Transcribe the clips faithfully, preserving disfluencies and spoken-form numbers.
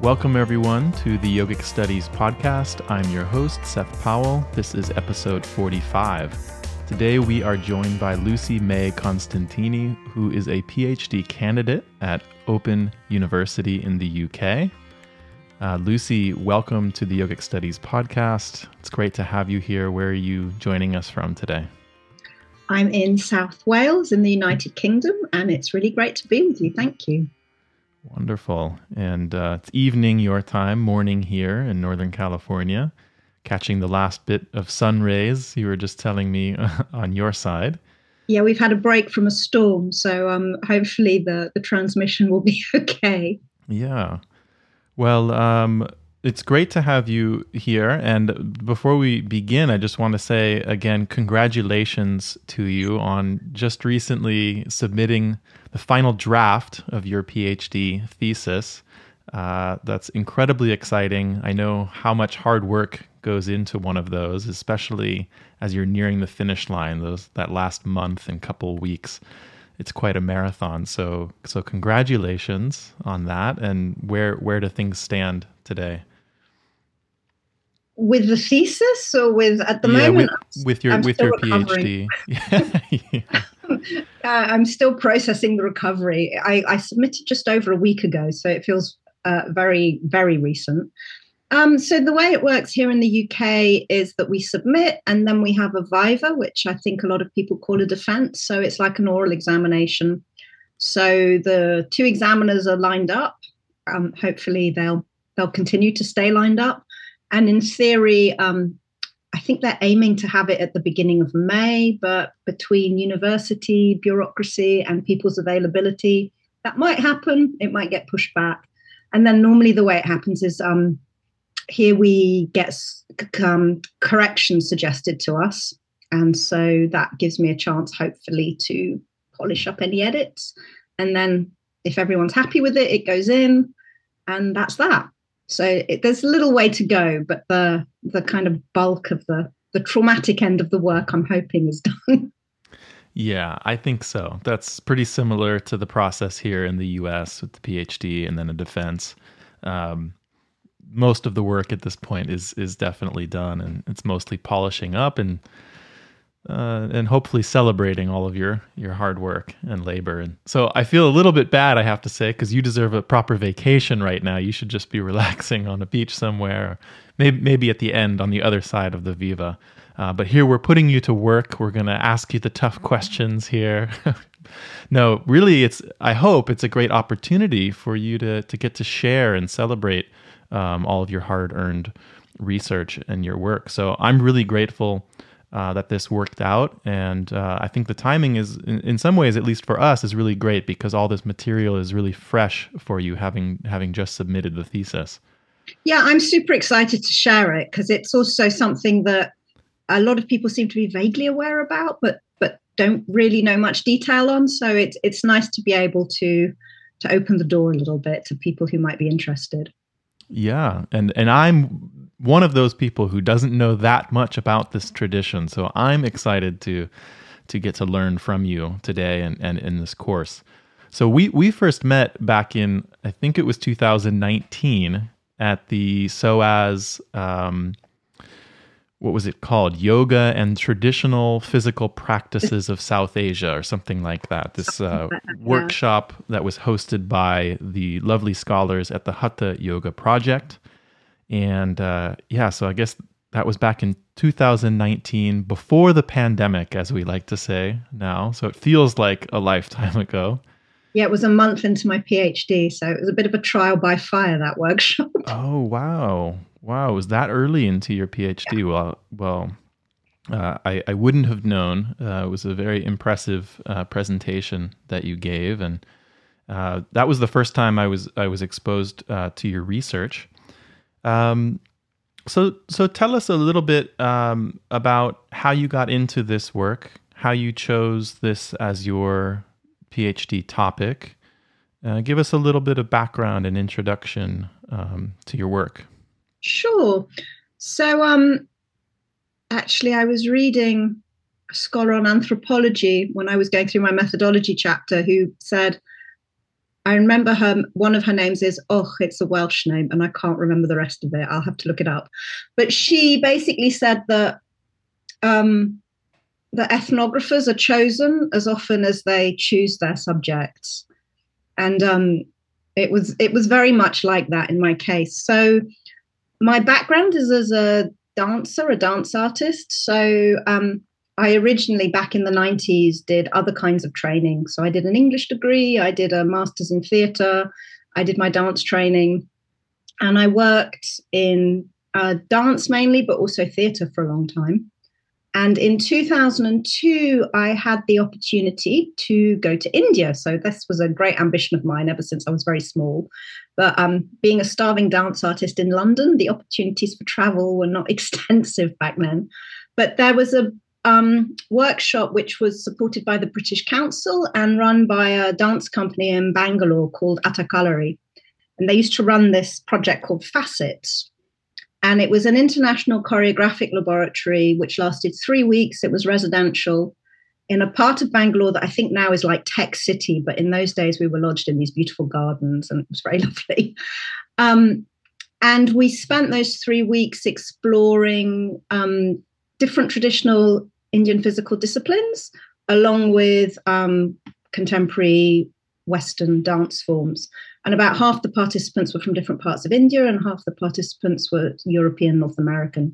Welcome, everyone, to the Yogic Studies podcast. I'm your host, Seth Powell. This is episode forty-five. Today, we are joined by Lucy May Constantini, who is a PhD candidate at Open University in the U K. Uh, Lucy, welcome to the Yogic Studies podcast. It's great to have you here. Where are you joining us from today? I'm in South Wales in the United Kingdom, and it's really great to be with you. Thank you. Wonderful. And uh, it's evening your time, morning here in Northern California, catching the last bit of sun rays you were just telling me on your side. Yeah, we've had a break from a storm, so um, hopefully the, the transmission will be okay. Yeah. Well, um, it's great to have you here. And before we begin, I just want to say again, congratulations to you on just recently submitting the final draft of your PhD thesis. Uh, that's incredibly exciting. I know how much hard work goes into one of those, especially as you're nearing the finish line, those that last month and couple weeks. It's quite a marathon. So so congratulations on that. And where where do things stand today? With the thesis, or with at the yeah, moment? With, with your I'm with your PhD. yeah. uh, I'm still processing the recovery. I, I submitted just over a week ago, so it feels uh, very, very recent. Um, so the way it works here in the U K is that we submit and then we have a viva, which I think a lot of people call a defense. So it's like an oral examination. So the two examiners are lined up. Um, hopefully they'll they'll continue to stay lined up. And in theory, um, I think they're aiming to have it at the beginning of May, but between university, bureaucracy, and people's availability, that might happen. It might get pushed back. And then normally the way it happens is um, here we get um, corrections suggested to us. And so that gives me a chance, hopefully, to polish up any edits. And then if everyone's happy with it, it goes in, and that's that. So it, there's a little way to go, but the the kind of bulk of the, the traumatic end of the work, I'm hoping, is done. Yeah, I think so. That's pretty similar to the process here in the U S with the PhD and then a defense. Um, most of the work at this point is is definitely done, and it's mostly polishing up and uh, and hopefully celebrating all of your your hard work and labor. And so I feel a little bit bad, I have to say, because you deserve a proper vacation right now. You should just be relaxing on a beach somewhere, or maybe maybe at the end on the other side of the Viva. Uh, but here we're putting you to work. We're going to ask you the tough questions here. No, really, it's. I hope it's a great opportunity for you to to get to share and celebrate um, all of your hard-earned research and your work. So I'm really grateful uh, that this worked out, and uh, I think the timing is, in, in some ways, at least for us, is really great because all this material is really fresh for you, having having just submitted the thesis. Yeah, I'm super excited to share it because it's also something that a lot of people seem to be vaguely aware about, but but don't really know much detail on. So it's it's nice to be able to to open the door a little bit to people who might be interested. Yeah, and and I'm one of those people who doesn't know that much about this tradition, so I'm excited to to get to learn from you today and, and in this course. So we we first met back in, I think it was two thousand nineteen at the S O A S. Um, what was it called? Yoga and Traditional Physical Practices of South Asia, or something like that. This uh, workshop that was hosted by the lovely scholars at the Hatha Yoga Project. And uh, yeah, so I guess that was back in two thousand nineteen, before the pandemic, as we like to say now. So it feels like a lifetime ago. Yeah, it was a month into my PhD, so it was a bit of a trial by fire, that workshop. Oh, wow. Wow, it was that early into your PhD. Yeah. Well, well, uh, I, I wouldn't have known. Uh, it was a very impressive uh, presentation that you gave, and uh, that was the first time I was I was exposed uh, to your research. Um, so so tell us a little bit um, about how you got into this work, how you chose this as your PhD topic. Uh, give us a little bit of background and introduction um, to your work. Sure. So um, actually, I was reading a scholar on anthropology when I was going through my methodology chapter who said, I remember her, one of her names is, oh, it's a Welsh name, and I can't remember the rest of it. I'll have to look it up. But she basically said that um, the ethnographers are chosen as often as they choose their subjects. And um, it was it was very much like that in my case. So my background is as a dancer, a dance artist. So um, I originally, back in the nineties, did other kinds of training. So I did an English degree, I did a master's in theatre, I did my dance training, and I worked in uh, dance mainly, but also theatre for a long time. And in two thousand two, I had the opportunity to go to India. So this was a great ambition of mine ever since I was very small. But um, being a starving dance artist in London, the opportunities for travel were not extensive back then. But there was a um, workshop which was supported by the British Council and run by a dance company in Bangalore called Attacollery. And they used to run this project called Facets. And it was an international choreographic laboratory which lasted three weeks. It was residential in a part of Bangalore that I think now is like Tech City, but in those days we were lodged in these beautiful gardens and it was very lovely. Um, and we spent those three weeks exploring um, different traditional Indian physical disciplines, along with um, contemporary Western dance forms. And about half the participants were from different parts of India and half the participants were European, North American.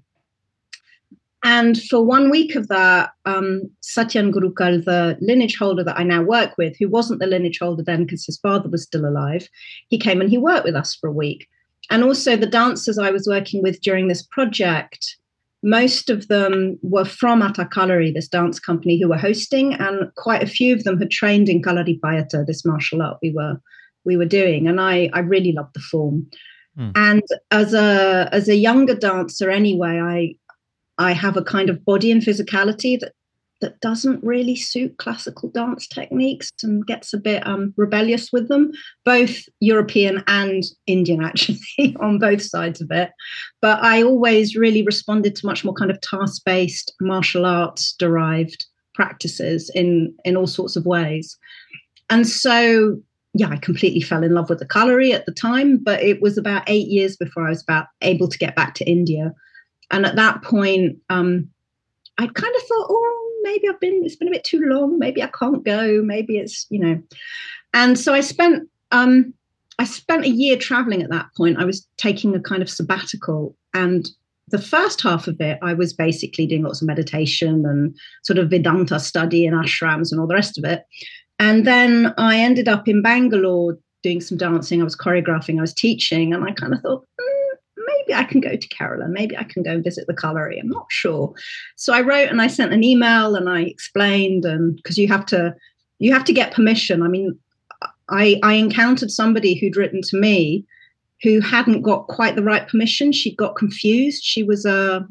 And for one week of that, um, Satyan Gurukul, the lineage holder that I now work with, who wasn't the lineage holder then because his father was still alive, he came and he worked with us for a week. And also the dancers I was working with during this project, most of them were from Attacollery, this dance company who were hosting, and quite a few of them had trained in Kalaripayattu, this martial art we were we were doing, and I, I really loved the form. Mm. And as a as a younger dancer anyway, I I have a kind of body and physicality that that doesn't really suit classical dance techniques and gets a bit um, rebellious with them, both European and Indian, actually, on both sides of it. But I always really responded to much more kind of task-based martial arts-derived practices in, in all sorts of ways. And so, yeah, I completely fell in love with the Kalari at the time, but it was about eight years before I was about able to get back to India. And at that point, um, I kind of thought, oh, maybe I've been, it's been a bit too long. Maybe I can't go. Maybe it's, you know. And so I spent, um, I spent a year traveling at that point. I was taking a kind of sabbatical. And the first half of it, I was basically doing lots of meditation and sort of Vedanta study in ashrams and all the rest of it. And then I ended up in Bangalore doing some dancing. I was choreographing, I was teaching. And I kind of thought, mm, maybe I can go to Kerala. Maybe I can go and visit the Kalari. I'm not sure. So I wrote and I sent an email and I explained, and because you have to, you have to get permission. I mean, I, I encountered somebody who'd written to me who hadn't got quite the right permission. She got confused. She was a,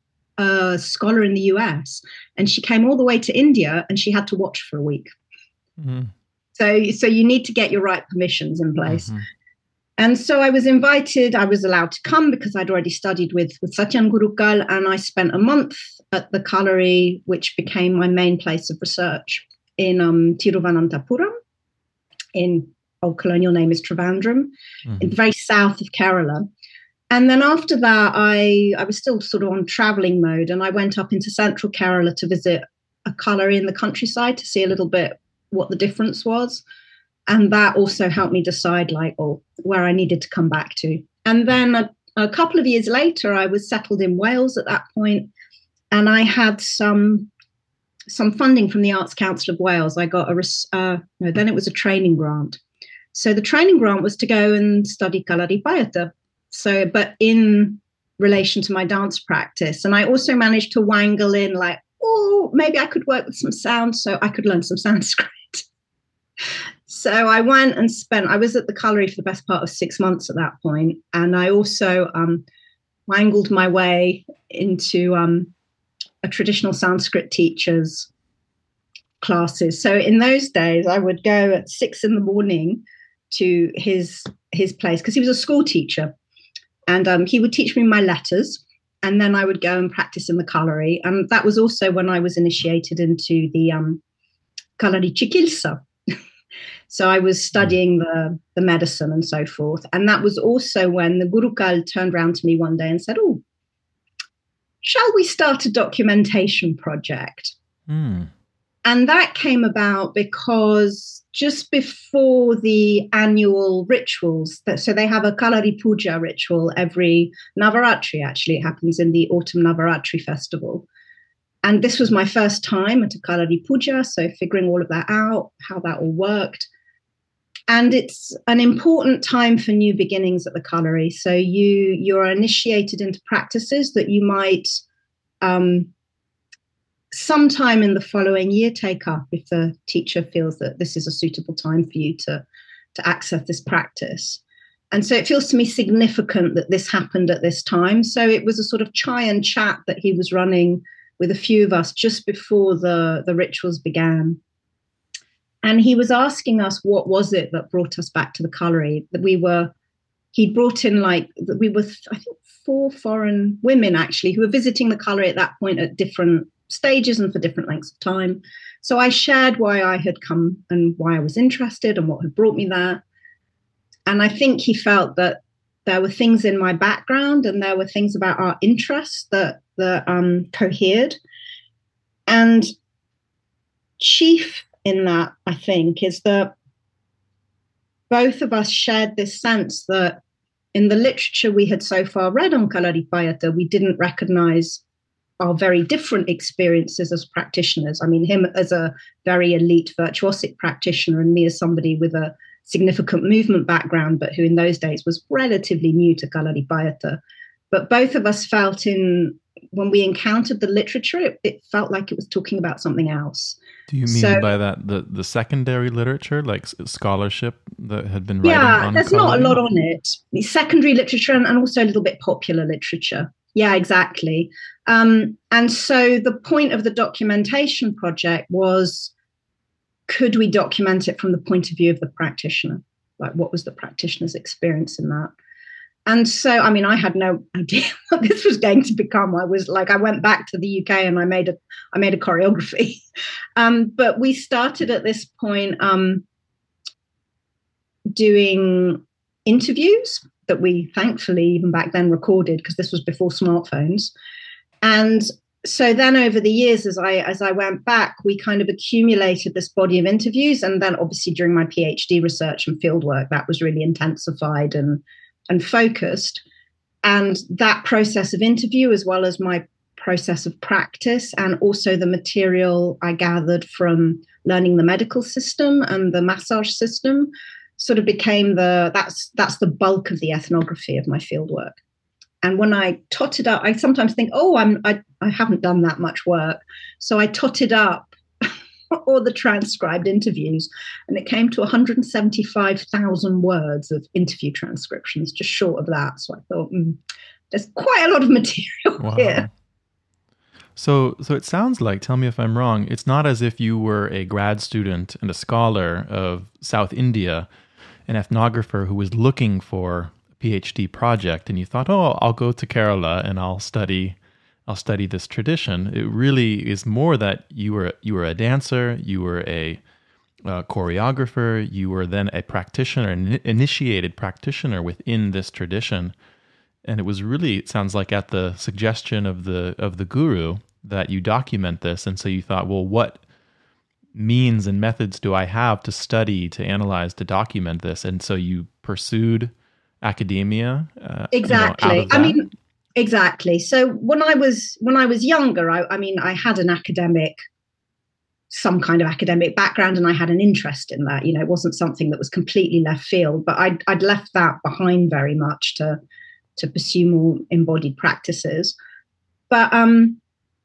a scholar in the U S and she came all the way to India and she had to watch for a week. Mm-hmm. So, so you need to get your right permissions in place. Mm-hmm. And so I was invited, I was allowed to come because I'd already studied with, with Satyan Gurukul, and I spent a month at the Kalari, which became my main place of research in um, Tiruvananthapuram, in old colonial name is Trivandrum, mm-hmm. in the very south of Kerala. And then after that, I, I was still sort of on traveling mode, and I went up into central Kerala to visit a Kalari in the countryside to see a little bit what the difference was. And that also helped me decide, like, oh, where I needed to come back to. And then a, a couple of years later, I was settled in Wales at that point, and I had some some funding from the Arts Council of Wales. I got a uh, no, then it was a training grant. So the training grant was to go and study Kalaripayattu. So, but in relation to my dance practice, and I also managed to wangle in, like, oh, maybe I could work with some sound, so I could learn some Sanskrit. So I went and spent, I was at the Kalari for the best part of six months at that point. And I also um, wangled my way into um, a traditional Sanskrit teacher's classes. So in those days, I would go at six in the morning to his, his place, because he was a school teacher. And um, he would teach me my letters. And then I would go and practice in the Kalari. And that was also when I was initiated into the um, Kalari Chikilsa. So I was studying the, the medicine and so forth. And that was also when the Gurukul turned around to me one day and said, oh, shall we start a documentation project? Mm. And that came about because just before the annual rituals, that, so they have a Kalari Puja ritual every Navaratri, actually. It happens in the autumn Navaratri festival. And this was my first time at a Kalari Puja, so figuring all of that out, how that all worked. And it's an important time for new beginnings at the Kalari. So you, you're initiated into practices that you might um, sometime in the following year take up if the teacher feels that this is a suitable time for you to, to access this practice. And so it feels to me significant that this happened at this time. So it was a sort of chai and chat that he was running with a few of us just before the, the rituals began. And he was asking us what was it that brought us back to the Kalari, that we were, he brought in like, that we were, I think, four foreign women actually who were visiting the Kalari at that point at different stages and for different lengths of time. So I shared why I had come and why I was interested and what had brought me there. And I think he felt that there were things in my background and there were things about our interests that, that um, cohered. And chief in that, I think, is that both of us shared this sense that in the literature we had so far read on Kalaripayattu, we didn't recognize our very different experiences as practitioners. I mean, him as a very elite virtuosic practitioner and me as somebody with a significant movement background, but who in those days was relatively new to Kalaripayattu. But both of us felt in, when we encountered the literature, it, it felt like it was talking about something else. Do you mean so, by that the, the secondary literature, like scholarship that had been writing yeah, on there's Kalari? Not a lot on it. The secondary literature and, and also a little bit popular literature. Yeah, exactly. Um, and so the point of the documentation project was, could we document it from the point of view of the practitioner? Like, what was the practitioner's experience in that? And so, I mean, I had no idea what this was going to become. I was like, I went back to the U K and I made a, I made a choreography. Um, but we started at this point um, doing interviews that we thankfully even back then recorded because this was before smartphones. And so then over the years, as I as I went back, we kind of accumulated this body of interviews. And then obviously during my PhD research and fieldwork, that was really intensified and and focused. And that process of interview, as well as my process of practice, and also the material I gathered from learning the medical system and the massage system, sort of became the, that's that's the bulk of the ethnography of my fieldwork. And when I totted up, I sometimes think, oh, I'm, I, I haven't done that much work. So I totted up all the transcribed interviews, and it came to one hundred seventy-five thousand words of interview transcriptions, just short of that. So I thought, mm, there's quite a lot of material wow. here. So, so it sounds like, tell me if I'm wrong, it's not as if you were a grad student and a scholar of South India, an ethnographer who was looking for a PhD project, and you thought, oh, I'll go to Kerala and I'll study I'll study this tradition. It really is more that you were you were a dancer, you were a, a choreographer, you were then a practitioner, an initiated practitioner within this tradition, and it was really, it sounds like, at the suggestion of the of the guru that you document this. And so you thought, well, what means and methods do I have to study, to analyze, to document this? And so you pursued academia. Uh, exactly. You know, I mean. Exactly. So when I was when I was younger, I, I mean, I had an academic, some kind of academic background, and I had an interest in that. You know, it wasn't something that was completely left field, but I'd, I'd left that behind very much to to pursue more embodied practices. But um,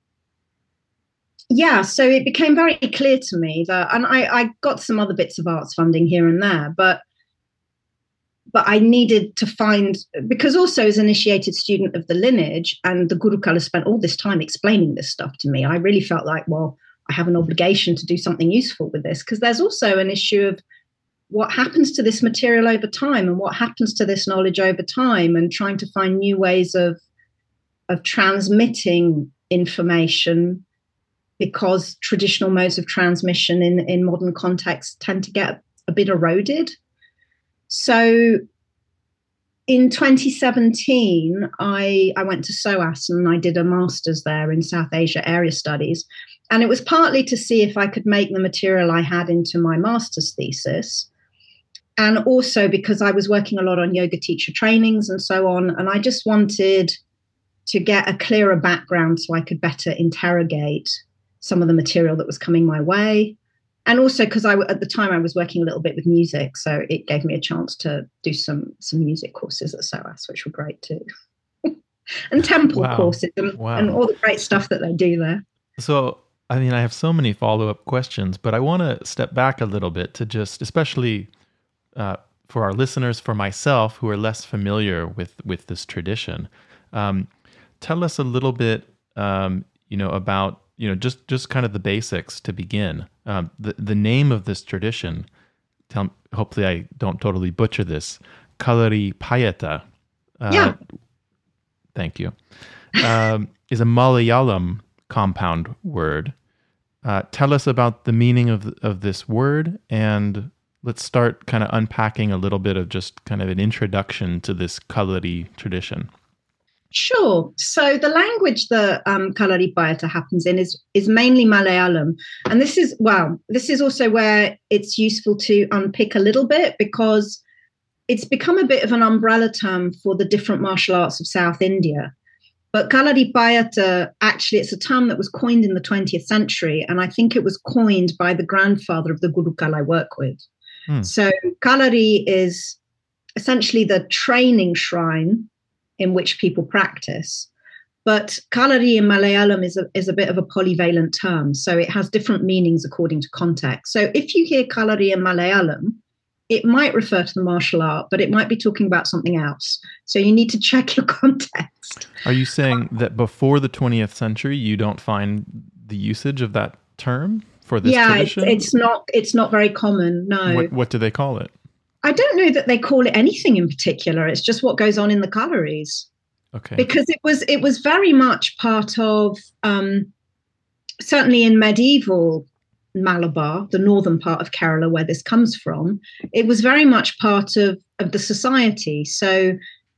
yeah, so it became very clear to me that, and I, I got some other bits of arts funding here and there, but. But I needed to find, because also as an initiated student of the lineage, and the Gurukul has spent all this time explaining this stuff to me, I really felt like, well, I have an obligation to do something useful with this, because there's also an issue of what happens to this material over time and what happens to this knowledge over time, and trying to find new ways of, of transmitting information, because traditional modes of transmission in, in modern contexts tend to get a bit eroded. So in twenty seventeen, I, I went to SOAS and I did a master's there in South Asia Area Studies. And it was partly to see if I could make the material I had into my master's thesis. And also because I was working a lot on yoga teacher trainings and so on. And I just wanted to get a clearer background so I could better interrogate some of the material that was coming my way. And also because I, at the time I was working a little bit with music, so it gave me a chance to do some some music courses at SOAS, which were great too. And temple wow. courses and, wow. and all the great stuff that they do there. So, I mean, I have so many follow-up questions, but I want to step back a little bit to just, especially uh, for our listeners, for myself, who are less familiar with, with this tradition. Um, tell us a little bit, um, you know, about, you know, just, just kind of the basics to begin. Um, the, the name of this tradition, tell, hopefully I don't totally butcher this, Kalaripayattu. Uh, yeah. Thank you. Um, is a Malayalam compound word. Uh, tell us about the meaning of of this word, and let's start kind of unpacking a little bit of just kind of an introduction to this Kalari tradition. Sure. So the language that um, Kalaripayattu happens in is is mainly Malayalam, and this is well, this is also where it's useful to unpick a little bit because it's become a bit of an umbrella term for the different martial arts of South India. But Kalaripayattu, actually, it's a term that was coined in the twentieth century, and I think it was coined by the grandfather of the Gurukul I work with. Hmm. So Kalari is essentially the training shrine in which people practice. But Kalari in Malayalam is a, is a bit of a polyvalent term, so it has different meanings according to context. So if you hear Kalari in Malayalam, it might refer to the martial art, but it might be talking about something else. So you need to check your context. Are you saying that before the twentieth century, you don't find the usage of that term for this yeah, tradition? Yeah, it's, it's not it's not very common, no. What, what do they call it? I don't know that they call it anything in particular. It's just what goes on in the Kalaris. Okay. Because it was it was very much part of, um, certainly in medieval Malabar, the northern part of Kerala where this comes from, it was very much part of, of the society. So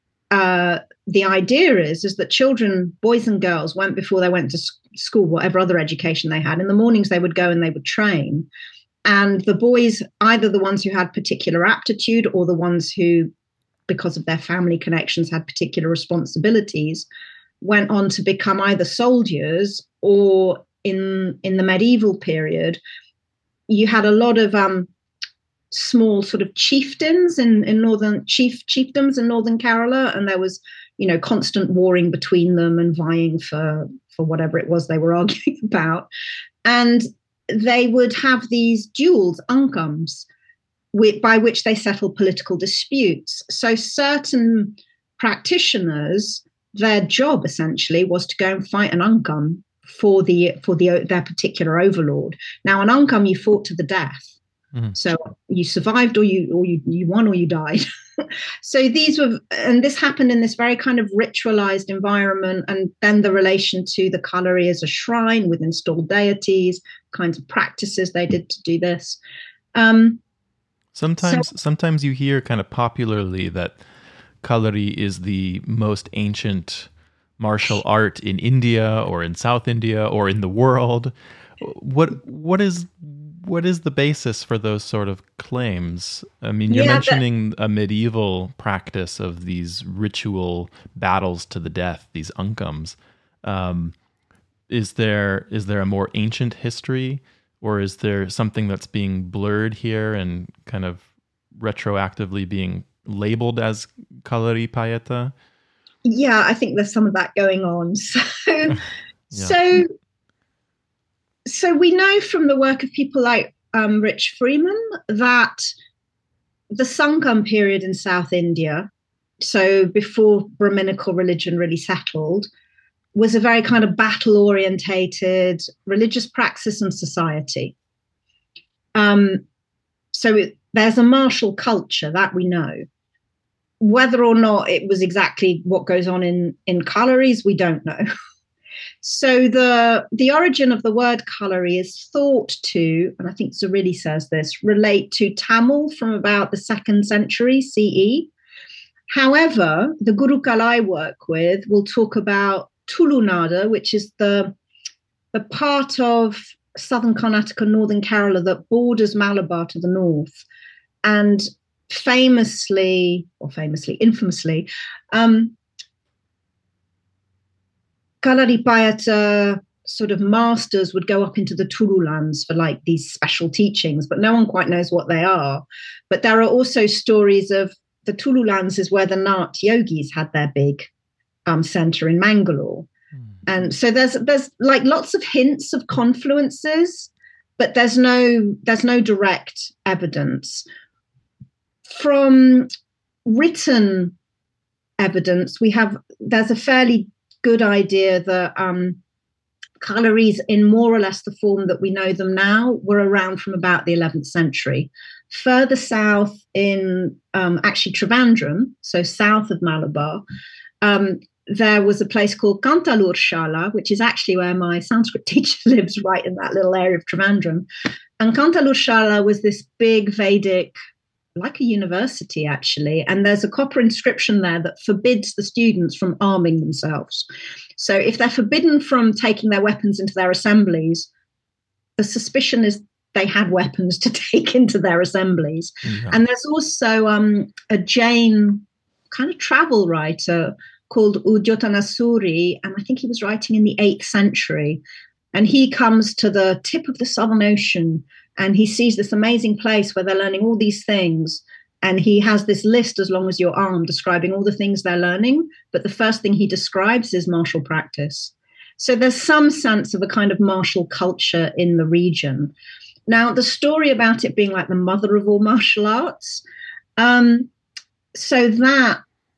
uh, the idea is, is that children, boys and girls, went before they went to school, whatever other education they had. In the mornings, they would go and they would train. And the boys, either the ones who had particular aptitude or the ones who, because of their family connections, had particular responsibilities, went on to become either soldiers or in in the medieval period, you had a lot of um, small sort of chieftains in, in northern chief chiefdoms in northern Kerala, and there was, you know, constant warring between them and vying for for whatever it was they were arguing about. And they would have these duels, ankams, with, by which they settled political disputes. So certain practitioners, their job essentially was to go and fight an ankam for the for the their particular overlord. Now, an ankam, you fought to the death. Mm-hmm. So you survived, or you or you, you won, or you died. So these were, and this happened in this very kind of ritualized environment. And then the relation to the Kalari as a shrine with installed deities, kinds of practices they did to do this. Um, sometimes, so, sometimes you hear kind of popularly that Kalari is the most ancient martial art in India or in South India or in the world. What what is what is the basis for those sort of claims? I mean, you're yeah, mentioning that, a medieval practice of these ritual battles to the death, these ankams. Um, is there is there a more ancient history, or is there something that's being blurred here and kind of retroactively being labeled as Kalaripayattu? Yeah, I think there's some of that going on. So, yeah. so, so we know from the work of people like um, Rich Freeman that the Sangam period in South India, so before Brahminical religion really settled, was a very kind of battle-orientated religious praxis and society. Um, so it, there's a martial culture, that we know. Whether or not it was exactly what goes on in, in Kalaris, we don't know. So the the origin of the word Kalari is thought to, and I think Zarili says this, relate to Tamil from about the second century C E. However, the Gurukul I work with will talk about Tulunada, which is the, the part of southern Karnataka, northern Kerala that borders Malabar to the north. And famously, or famously, infamously, um, Kalaripayattu sort of masters would go up into the Tulu lands for like these special teachings, but no one quite knows what they are. But there are also stories of the Tulu lands is where the Nath yogis had their big um, center in Mangalore. Mm. And so there's there's like lots of hints of confluences, but there's no there's no direct evidence. From written evidence, we have there's a fairly good idea that um, Kalaris, in more or less the form that we know them now, were around from about the eleventh century. Further south in um, actually Trivandrum, so south of Malabar, um, there was a place called Kantalur Shala, which is actually where my Sanskrit teacher lives, right in that little area of Trivandrum. And Kantalur Shala was this big Vedic, like a university actually, and there's a copper inscription there that forbids the students from arming themselves. So if they're forbidden from taking their weapons into their assemblies, the suspicion is they had weapons to take into their assemblies. Mm-hmm. And there's also um, a Jain kind of travel writer called Udyotanasuri, and I think he was writing in the eighth century. And he comes to the tip of the Southern Ocean and he sees this amazing place where they're learning all these things. And he has this list, as long as you're armed, describing all the things they're learning. But the first thing he describes is martial practice. So there's some sense of a kind of martial culture in the region. Now, the story about it being like the mother of all martial arts, um, so that,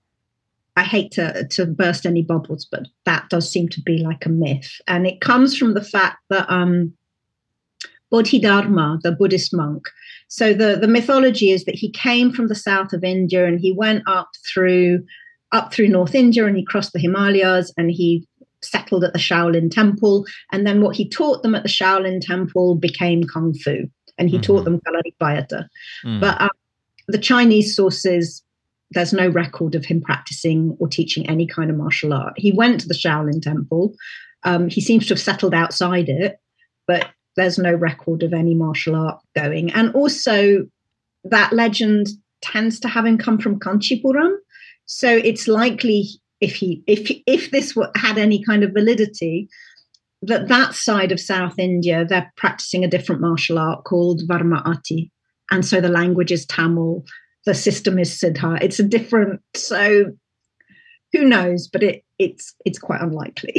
I hate to, to burst any bubbles, but that does seem to be like a myth. And it comes from the fact that um, Bodhidharma, the Buddhist monk, so the, the mythology is that he came from the south of India and he went up through up through North India and he crossed the Himalayas and he settled at the Shaolin Temple. And then what he taught them at the Shaolin Temple became Kung Fu, and he mm-hmm. taught them Kalaripayattu. Mm. But um, the Chinese sources, there's no record of him practicing or teaching any kind of martial art. He went to the Shaolin Temple. Um, he seems to have settled outside it, but there's no record of any martial art going. And also that legend tends to have him come from Kanchipuram. So it's likely, if he if if this were, had any kind of validity, that that side of South India, they're practicing a different martial art called Varmaati. And so the language is Tamil, the system is Siddha. It's a different, so who knows, but it it's it's quite unlikely.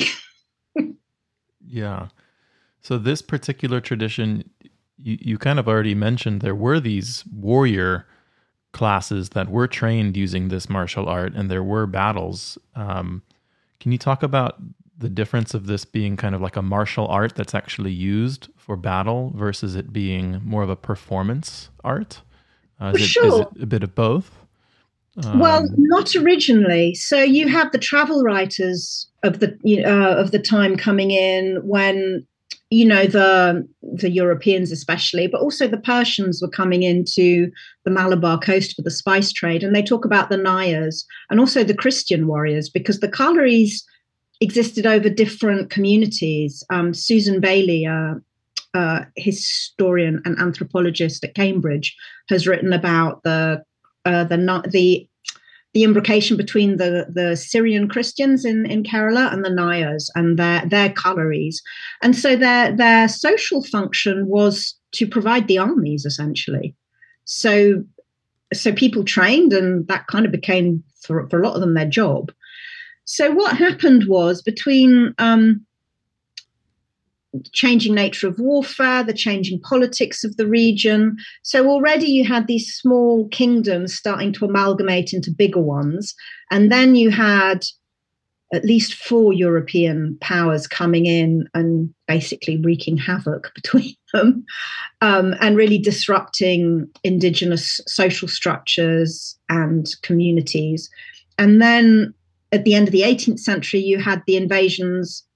Yeah. So this particular tradition, you, you kind of already mentioned there were these warrior classes that were trained using this martial art, and there were battles. Um, can you talk about the difference of this being kind of like a martial art that's actually used for battle versus it being more of a performance art? Uh, is, sure. it, is it a bit of both? Um, well, not originally. So you have the travel writers of the uh, of the time coming in when, you know, the the Europeans especially, but also the Persians were coming into the Malabar coast for the spice trade. And they talk about the Nayars and also the Christian warriors, because the Kalaris existed over different communities. Um, Susan Bailey, uh, uh, historian and anthropologist at Cambridge, has written about the uh, the the the imbrication between the, the Syrian Christians in, in Kerala and the Nayars and their their Kalaris. And so their their social function was to provide the armies, essentially. So so people trained, and that kind of became, for, for a lot of them, their job. So what happened was, between um, changing nature of warfare, the changing politics of the region. So already you had these small kingdoms starting to amalgamate into bigger ones. And then you had at least four European powers coming in and basically wreaking havoc between them, um, and really disrupting indigenous social structures and communities. And then at the end of the eighteenth century, you had the invasions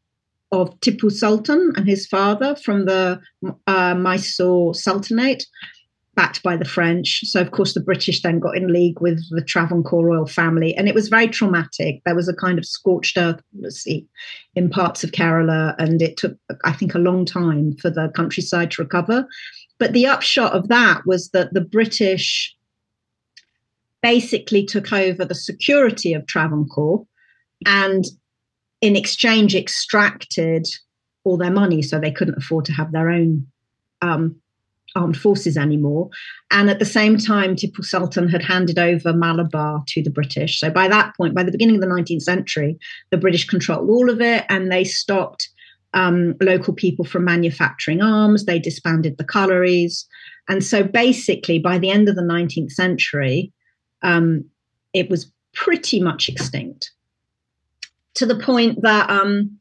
of Tipu Sultan and his father from the uh, Mysore Sultanate, backed by the French. So, of course, the British then got in league with the Travancore royal family. And it was very traumatic. There was a kind of scorched earth policy in parts of Kerala. And it took, I think, a long time for the countryside to recover. But the upshot of that was that the British basically took over the security of Travancore and in exchange extracted all their money, so they couldn't afford to have their own um, armed forces anymore. And at the same time, Tipu Sultan had handed over Malabar to the British. So by that point, by the beginning of the nineteenth century, the British controlled all of it, and they stopped um, local people from manufacturing arms. They disbanded the collieries. And so basically, by the end of the nineteenth century, um, it was pretty much extinct, to the point that um,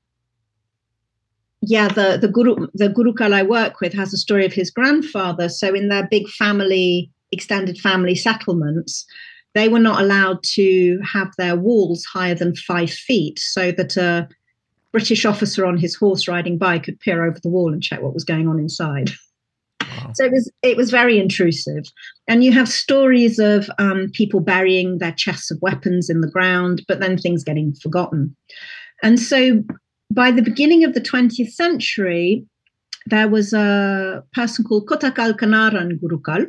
yeah, the the guru the Gurukul I work with has a story of his grandfather. So in their big family, extended family settlements, they were not allowed to have their walls higher than five feet, so that a British officer on his horse riding by could peer over the wall and check what was going on inside. Wow. So it was it was very intrusive. And you have stories of um, people burying their chests of weapons in the ground, but then things getting forgotten. And so by the beginning of the twentieth century, there was a person called Kotakal Kanaran Gurukul,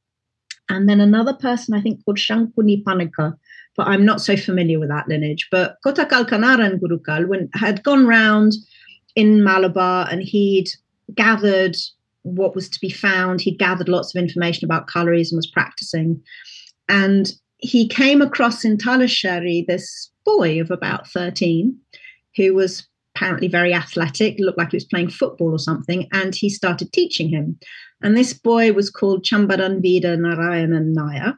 and then another person, I think, called Shankuni Panaka, but I'm not so familiar with that lineage. But Kotakal Kanaran Gurukul when, had gone round in Malabar, and he'd gathered what was to be found. He'd gathered lots of information about collieries and was practicing. And he came across in Talasheri this boy of about thirteen who was apparently very athletic, looked like he was playing football or something, and he started teaching him. And this boy was called Chambaranvida Narayanan Nair,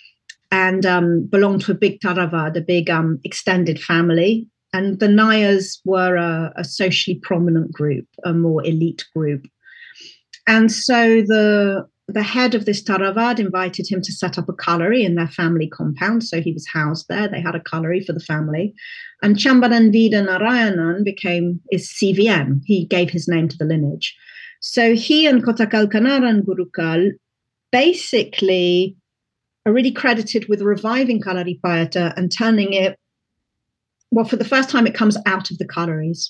and um, belonged to a big Taravad, a big um, extended family. And the Nairs were a, a socially prominent group, a more elite group. And so the the head of this Taravad invited him to set up a colliery in their family compound. So he was housed there. They had a colliery for the family. And Chambaranvida Narayanan became his C V M. He gave his name to the lineage. So he and Kotakal Kanaran Gurukul basically are really credited with reviving Kalaripayata and turning it, well, for the first time, it comes out of the collieries.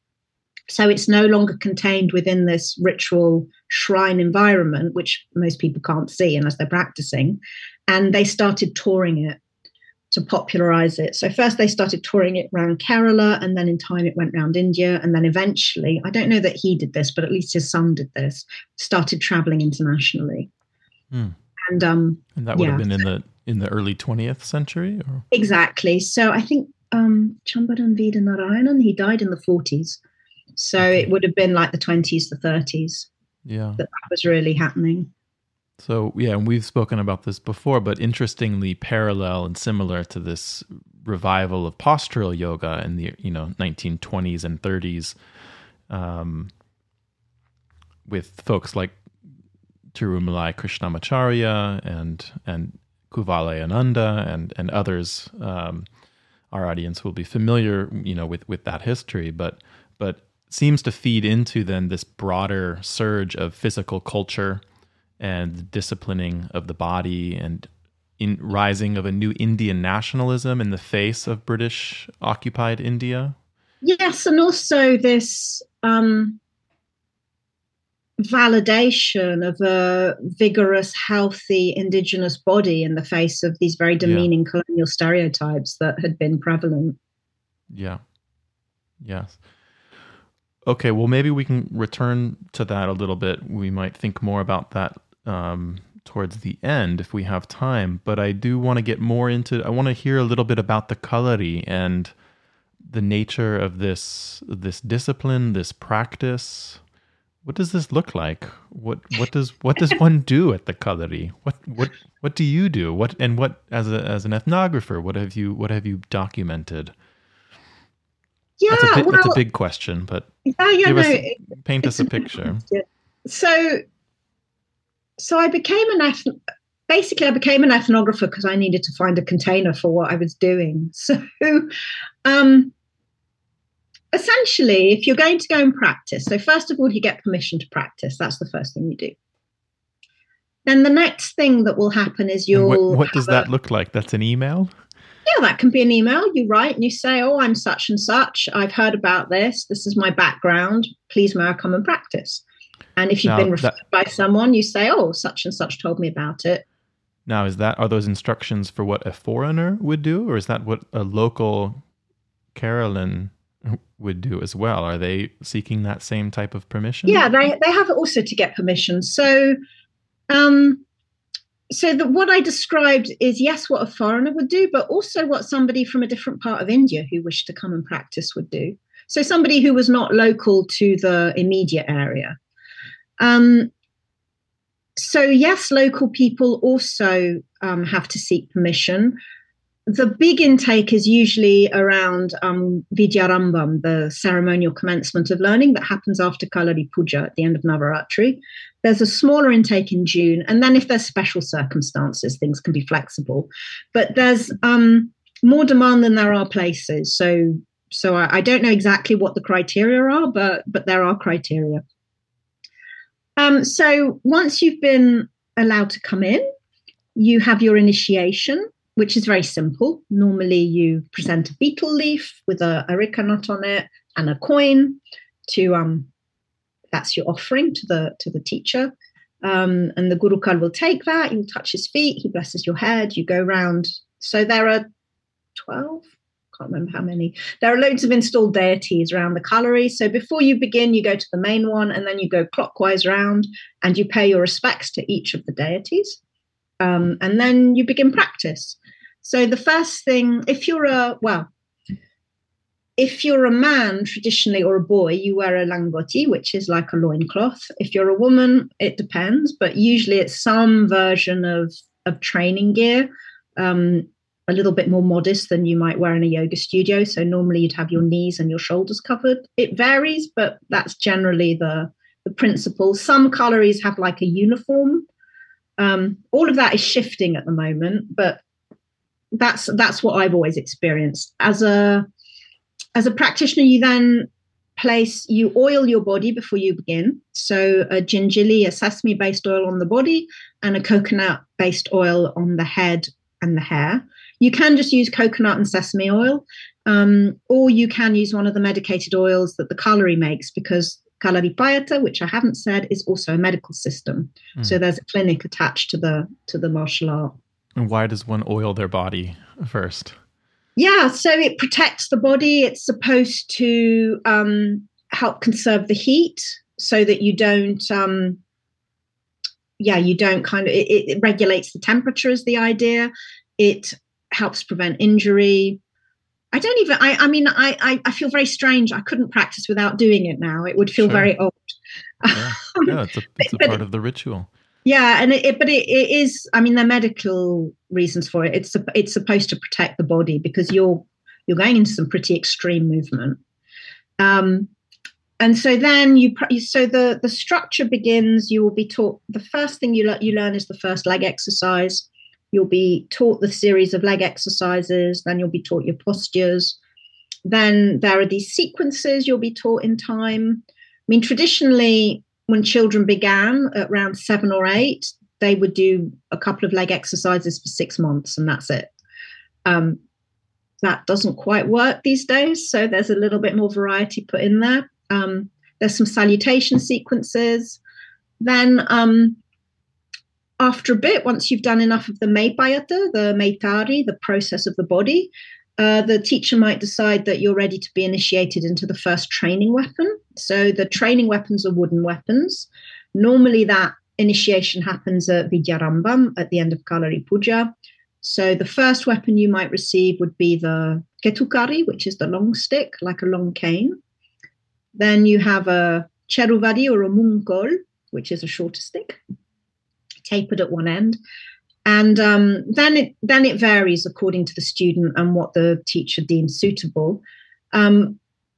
So it's no longer contained within this ritual shrine environment, which most people can't see unless they're practicing. And they started touring it to popularize it. So first they started touring it around Kerala, and then in time it went around India. And then eventually, I don't know that he did this, but at least his son did this, started traveling internationally. Hmm. And, um, and that would yeah. have been in the in the early twentieth century? Or? Exactly. So I think um, Chambaranvida Narayanan, he died in the forties. So okay. It would have been like the twenties, the thirties. Yeah. That, that was really happening. So, yeah, and we've spoken about this before, but interestingly parallel and similar to this revival of postural yoga in the, you know, nineteen twenties and thirties, um, with folks like Tirumalai Krishnamacharya and and Kuvalayananda and and others. Um, our audience will be familiar, you know, with with that history, but but seems to feed into then this broader surge of physical culture and disciplining of the body and in rising of a new Indian nationalism in the face of British occupied India. Yes, and also this um, validation of a vigorous, healthy indigenous body in the face of these very demeaning yeah. colonial stereotypes that had been prevalent. Yeah. Yes. Okay, well, maybe we can return to that a little bit. We might think more about that um, towards the end if we have time. But I do want to get more into, I want to hear a little bit about the kalari and the nature of this this discipline, this practice. What does this look like? What what does what does one do at the kalari? What what what do you do? What and what as a as an ethnographer? What have you what have you documented? Yeah, that's a, bit, well, that's a big question, but yeah, yeah, give no, us, it, paint us a picture. So, so I became an ethn- basically I became an ethnographer because I needed to find a container for what I was doing. So, um, essentially, if you're going to go and practice, so first of all, you get permission to practice. That's the first thing you do. Then the next thing that will happen is you'll. What, what does that a, look like? That's an email? Yeah, that can be an email. You write and you say, oh, I'm such and such. I've heard about this. This is my background. Please, may I come and practice? And if you've now, been referred that, by someone, you say, oh, such and such told me about it. Now, is that are those instructions for what a foreigner would do? Or is that what a local Carolan would do as well? Are they seeking that same type of permission? Yeah, they, they have also to get permission. So... Um, so the, what I described is, yes, what a foreigner would do, but also what somebody from a different part of India who wished to come and practice would do. So somebody who was not local to the immediate area. Um, so yes, local people also um, have to seek permission. The big intake is usually around um, Vidyarambam, the ceremonial commencement of learning that happens after Kalari Puja at the end of Navaratri. There's a smaller intake in June, and then if there's special circumstances, things can be flexible. But there's um, more demand than there are places. So, so I, I don't know exactly what the criteria are, but but there are criteria. Um, so once you've been allowed to come in, you have your initiation, which is very simple. Normally, you present a betel leaf with a areca nut on it and a coin to um. That's your offering to the to the teacher. Um, and the Gurukar will take that, you'll touch his feet, he blesses your head, you go round. So there are twelve, can't remember how many. There are loads of installed deities around the Kalari. So before you begin, you go to the main one and then you go clockwise round and you pay your respects to each of the deities. Um, and then you begin practice. So the first thing, if you're a, well, if you're a man, traditionally, or a boy, you wear a langoti, which is like a loincloth. If you're a woman, it depends, but usually it's some version of, of training gear, um, a little bit more modest than you might wear in a yoga studio. So normally you'd have your knees and your shoulders covered. It varies, but that's generally the, the principle. Some Kalaris have like a uniform. Um, all of that is shifting at the moment, but that's that's what I've always experienced. As a As a practitioner, you then place, you oil your body before you begin. So a gingerly, a sesame-based oil on the body and a coconut-based oil on the head and the hair. You can just use coconut and sesame oil, um, or you can use one of the medicated oils that the Kalari makes, because Kalari Payata, which I haven't said, is also a medical system. Mm. So there's a clinic attached to the to the martial art. And why does one oil their body first? Yeah, so it protects the body. It's supposed to um, help conserve the heat so that you don't, um, yeah, you don't kind of, it, it regulates the temperature is the idea. It helps prevent injury. I don't even, I, I mean, I, I, I feel very strange. I couldn't practice without doing it now. It would feel sure. very old. Yeah, yeah it's a, it's a but, part but, of the ritual. Yeah, and it, it but it, it is. I mean, there are medical reasons for it. It's it's supposed to protect the body because you're you're going into some pretty extreme movement. Um, and so then you so the the structure begins. You will be taught the first thing you you learn is the first leg exercise. You'll be taught the series of leg exercises. Then you'll be taught your postures. Then there are these sequences you'll be taught in time. I mean, traditionally, when children began at around seven or eight, they would do a couple of leg exercises for six months and that's it. Um, that doesn't quite work these days. So there's a little bit more variety put in there. Um, there's some salutation sequences. Then um, after a bit, once you've done enough of the Meipayata, the Meitari, the process of the body, Uh, the teacher might decide that you're ready to be initiated into the first training weapon. So the training weapons are wooden weapons. Normally that initiation happens at Vidyarambam at the end of Kalari Puja. So the first weapon you might receive would be the Ketukari, which is the long stick, like a long cane. Then you have a Cheruvari or a Mungkol, which is a shorter stick, tapered at one end. And um, then it then it varies according to the student and what the teacher deems suitable. Um,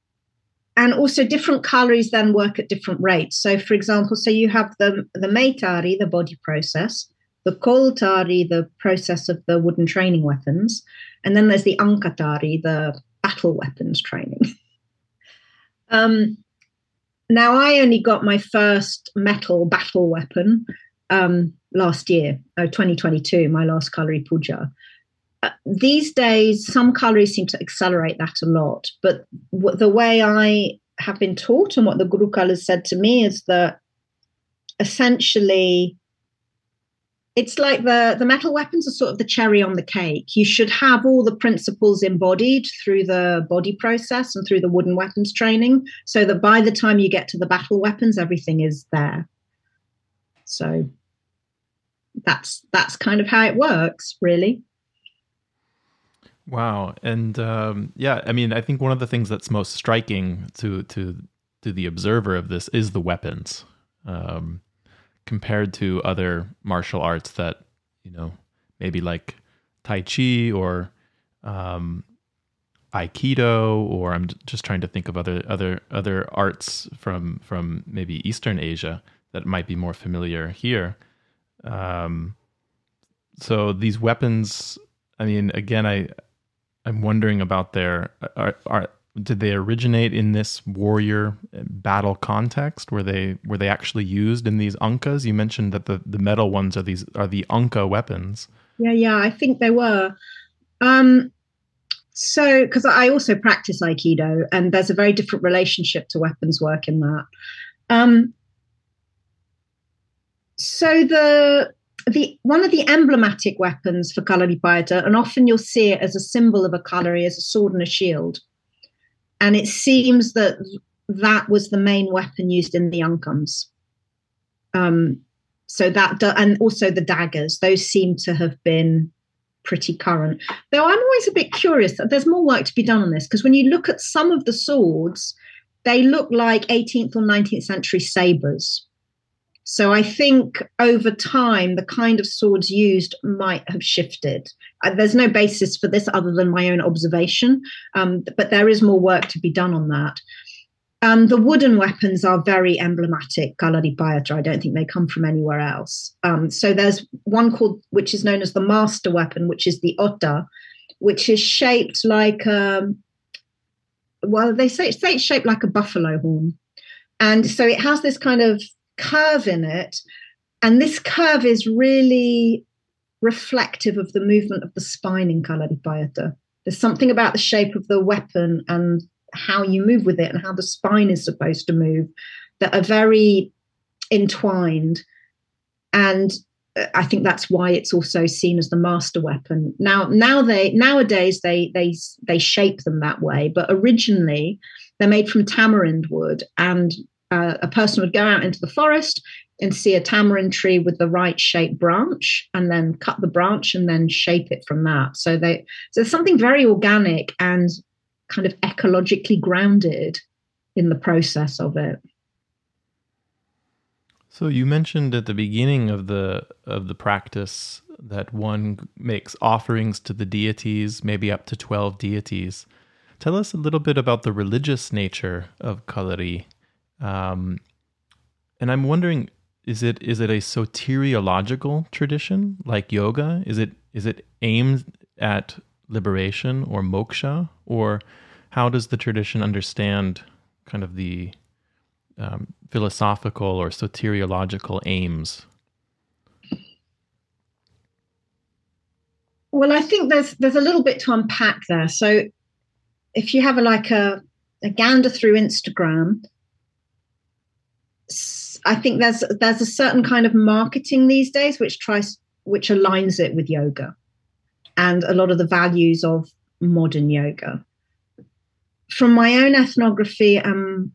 and also different Kalaris then work at different rates. So, for example, so you have the, the Meitari, the body process, the Koltari, the process of the wooden training weapons, and then there's the Ankatari, the battle weapons training. Um, now, I only got my first metal battle weapon um, last year, oh, twenty twenty-two, my last Kalari Puja. Uh, these days, some Kalaris seem to accelerate that a lot. But w- the way I have been taught and what the Guru Kal has said to me is that essentially it's like the, the metal weapons are sort of the cherry on the cake. You should have all the principles embodied through the body process and through the wooden weapons training, so that by the time you get to the battle weapons, everything is there. So that's that's kind of how it works, really. Wow. And um, yeah, I mean, I think one of the things that's most striking to to to the observer of this is the weapons. Um, compared to other martial arts that, you know, maybe like Tai Chi or um, Aikido, or I'm just trying to think of other other other arts from from maybe Eastern Asia that might be more familiar here. Um, so these weapons, I mean, again, I I'm wondering about their are, are did they originate in this warrior battle context? Were they were they actually used in these ankas? You mentioned that the, the metal ones are these are the anka weapons. Yeah, yeah, I think they were. Um, so, because I also practice Aikido, and there's a very different relationship to weapons work in that. Um, so the the one of the emblematic weapons for Kalaripayattu, and often you'll see it as a symbol of a Kalari, as a sword and a shield. And it seems that that was the main weapon used in the Ankams. Um, so that, and also the daggers, those seem to have been pretty current. Though I'm always a bit curious, there's more work to be done on this, because when you look at some of the swords, they look like eighteenth or nineteenth century sabers. So I think over time, the kind of swords used might have shifted. Uh, there's no basis for this other than my own observation, um, but there is more work to be done on that. Um, the wooden weapons are very emblematic, Kalaripayattu. I don't think they come from anywhere else. Um, so there's one called, which is known as the master weapon, which is the Ota, which is shaped like, um, well, they say, say it's shaped like a buffalo horn. And so it has this kind of curve in it, and this curve is really reflective of the movement of the spine in Kalaripayattu. There's something about the shape of the weapon and how you move with it and how the spine is supposed to move that are very entwined, and I think that's why it's also seen as the master weapon. Now, now they nowadays they they they shape them that way, but originally they're made from tamarind wood, and Uh, a person would go out into the forest and see a tamarind tree with the right shaped branch, and then cut the branch and then shape it from that. So they, so there's something very organic and kind of ecologically grounded in the process of it. So you mentioned at the beginning of the of the practice that one makes offerings to the deities, maybe up to twelve deities. Tell us a little bit about the religious nature of Kalari. Um, and I'm wondering, is it is it a soteriological tradition like yoga? Is it is it aimed at liberation or moksha, or how does the tradition understand kind of the um, philosophical or soteriological aims? Well, I think there's there's a little bit to unpack there. So if you have a, like a, a gander through Instagram, I think there's there's a certain kind of marketing these days which tries which aligns it with yoga and a lot of the values of modern yoga. From my own ethnography, um,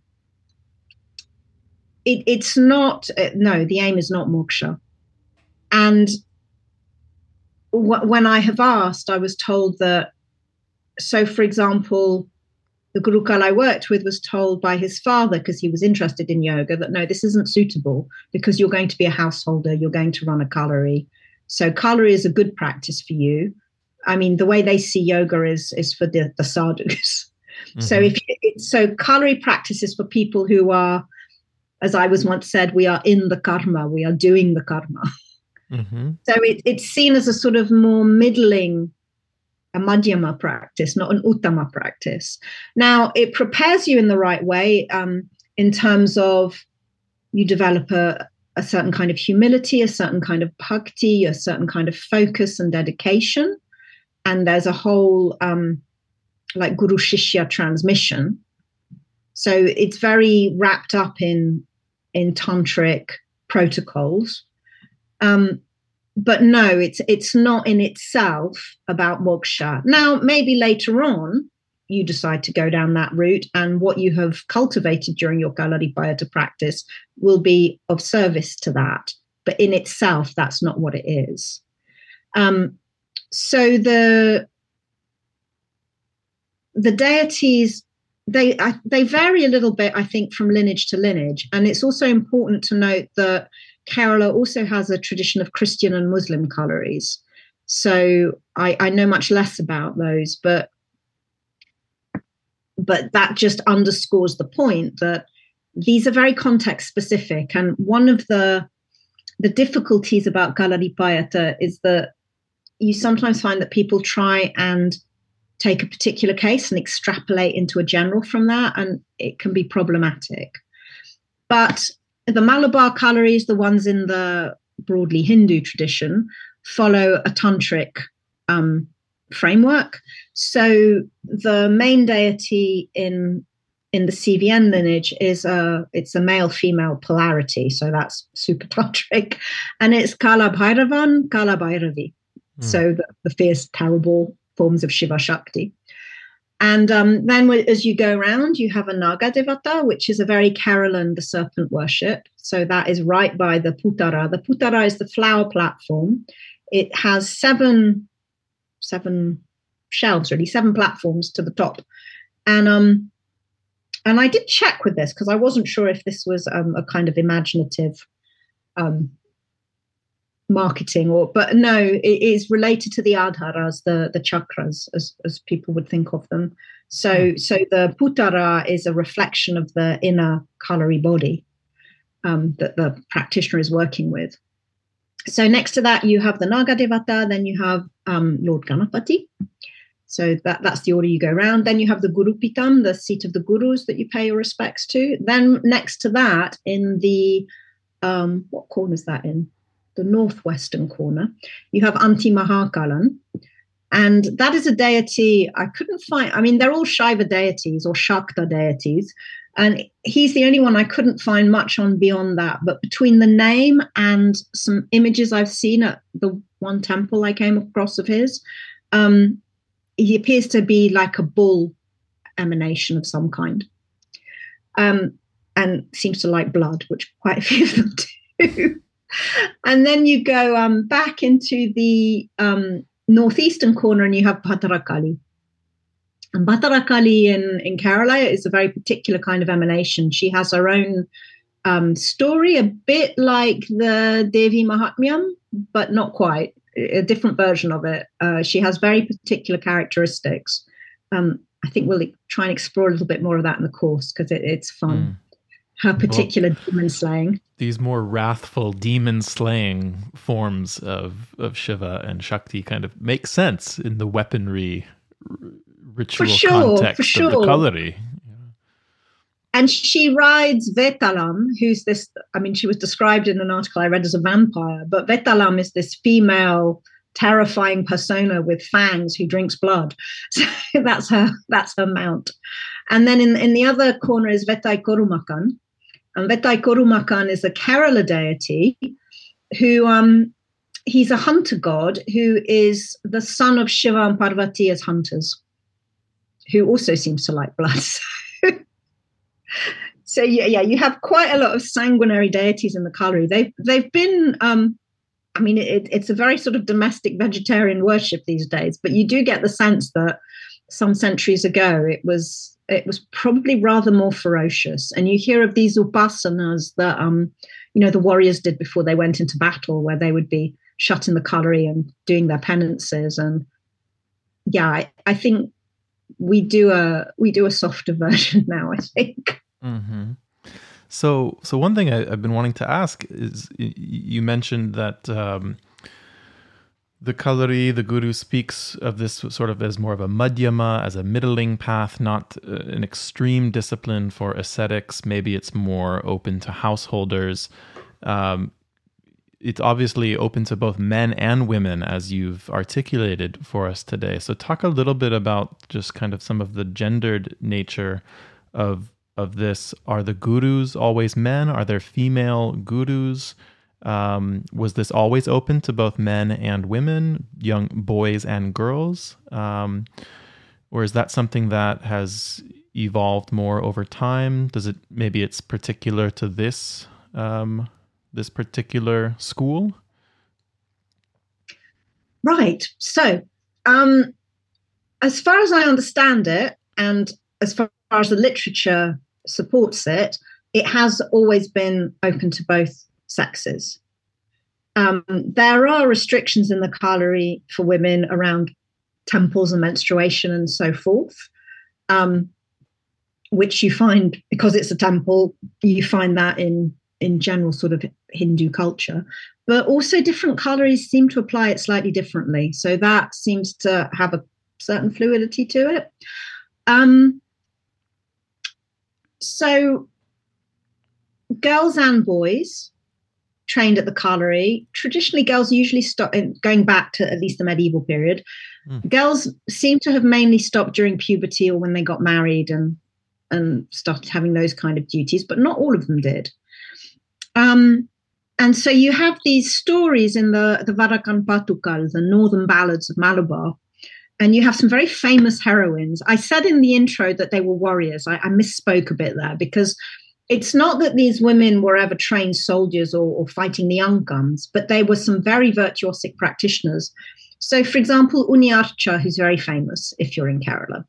it, it's not uh, no, the aim is not moksha. And w- when I have asked, I was told that. So, for example, the Guru Kal I worked with was told by his father, because he was interested in yoga, that no, this isn't suitable because you're going to be a householder, you're going to run a Kalari. So Kalari is a good practice for you. I mean, the way they see yoga is is for the, the sadhus. Mm-hmm. So if it, so Kalari practice is for people who are, as I was once said, we are in the karma, we are doing the karma. Mm-hmm. So it, it's seen as a sort of more middling a madhyama practice, not an uttama practice. Now, it prepares you in the right way um, in terms of you develop a, a certain kind of humility, a certain kind of bhakti, a certain kind of focus and dedication. And there's a whole um, like Guru Shishya transmission. So it's very wrapped up in, in tantric protocols. Um, But no, it's it's not in itself about moksha. Now, maybe later on, you decide to go down that route, and what you have cultivated during your Kalaripayata practice will be of service to that. But in itself, that's not what it is. Um, so the the deities, they they vary a little bit, I think, from lineage to lineage. And it's also important to note that Kerala also has a tradition of Christian and Muslim Kalaris. So I, I know much less about those, but but that just underscores the point that these are very context specific. And one of the the difficulties about Kalaripayata is that you sometimes find that people try and take a particular case and extrapolate into a general from that, and it can be problematic. But the Malabar Kalaris, the ones in the broadly Hindu tradition, follow a tantric um, framework. So the main deity in in the C V N lineage is a it's a male-female polarity. So that's super tantric, and it's Kala Bhairavan, Kala Bhairavi. Mm. So the, the fierce, terrible forms of Shiva Shakti. And um, then as you go around, you have a Naga Devata, which is a very Keralan, the serpent worship. So that is right by the Putara. The Putara is the flower platform. It has seven, seven shelves, really, seven platforms to the top. And um, and I did check with this because I wasn't sure if this was um, a kind of imaginative um marketing, or but no, it is related to the adharas, the the chakras, as as people would think of them. So mm. so the Putara is a reflection of the inner Kalari body um, that the practitioner is working with. So next to that, you have the Naga Devata, then you have um, Lord Ganapati. So that that's the order you go around. Then you have the Guru Pitam, the seat of the gurus that you pay your respects to. Then next to that, in the um, what corner is that in? The northwestern corner, you have Anti Mahakalan, and that is a deity I couldn't find. I mean, they're all Shaiva deities or Shakta deities, and he's the only one I couldn't find much on beyond that. But between the name and some images I've seen at the one temple I came across of his, um, he appears to be like a bull emanation of some kind, um, and seems to like blood, which quite a few of them do. And then you go um, back into the um, northeastern corner and you have Bhadrakali. And Bhadrakali in, in Kerala is a very particular kind of emanation. She has her own um, story, a bit like the Devi Mahatmyam, but not quite, a different version of it. Uh, she has very particular characteristics. Um, I think we'll try and explore a little bit more of that in the course because it, it's fun. Mm. Her particular well, demon slaying. These more wrathful demon slaying forms of, of Shiva and Shakti kind of make sense in the weaponry r- ritual for sure, context for sure. of the Kalari. Yeah. And she rides Vetalam, who's this, I mean, she was described in an article I read as a vampire, but Vetalam is this female terrifying persona with fangs who drinks blood. So that's her, that's her mount. And then in, in the other corner is Vetai Korumakan. And Vetai Korumakan is a Kerala deity who, um, he's a hunter god who is the son of Shiva and Parvati as hunters, who also seems to like blood. So yeah, yeah, you have quite a lot of sanguinary deities in the Kalari. They've, they've been, um, I mean, it, it's a very sort of domestic vegetarian worship these days, but you do get the sense that some centuries ago it was it was probably rather more ferocious. And you hear of these upasanas that um, you know, the warriors did before they went into battle, where they would be shut in the Kalari and doing their penances. And yeah, I, I think we do a we do a softer version now, I think. Mm-hmm. So, so one thing I, I've been wanting to ask is, you mentioned that um, the Kalari, the guru, speaks of this sort of as more of a madhyama, as a middling path, not uh, an extreme discipline for ascetics. Maybe it's more open to householders. Um, it's obviously open to both men and women, as you've articulated for us today. So talk a little bit about just kind of some of the gendered nature of of this. Are the gurus always men? Are there female gurus? Um, was this always open to both men and women, young boys and girls? Um, or is that something that has evolved more over time? Does it, maybe it's particular to this, um, this particular school? Right. So, um, as far as I understand it, and as far as the literature supports it, it has always been open to both sexes. Um, there are restrictions in the Kalari for women around temples and menstruation and so forth, um, which you find, because it's a temple, you find that in, in general sort of Hindu culture. But also different Kalaris seem to apply it slightly differently. So that seems to have a certain fluidity to it. Um, so girls and boys trained at the Kalari. Traditionally, girls usually stop, going back to at least the medieval period, mm. girls seem to have mainly stopped during puberty or when they got married and and started having those kind of duties, but not all of them did. Um, and so you have these stories in the, the Varakan Patukal, the northern ballads of Malabar, and you have some very famous heroines. I said in the intro that they were warriors. I, I misspoke a bit there, because it's not that these women were ever trained soldiers or, or fighting the Ankams, but they were some very virtuosic practitioners. So, for example, Uniarcha, who's very famous if you're in Kerala,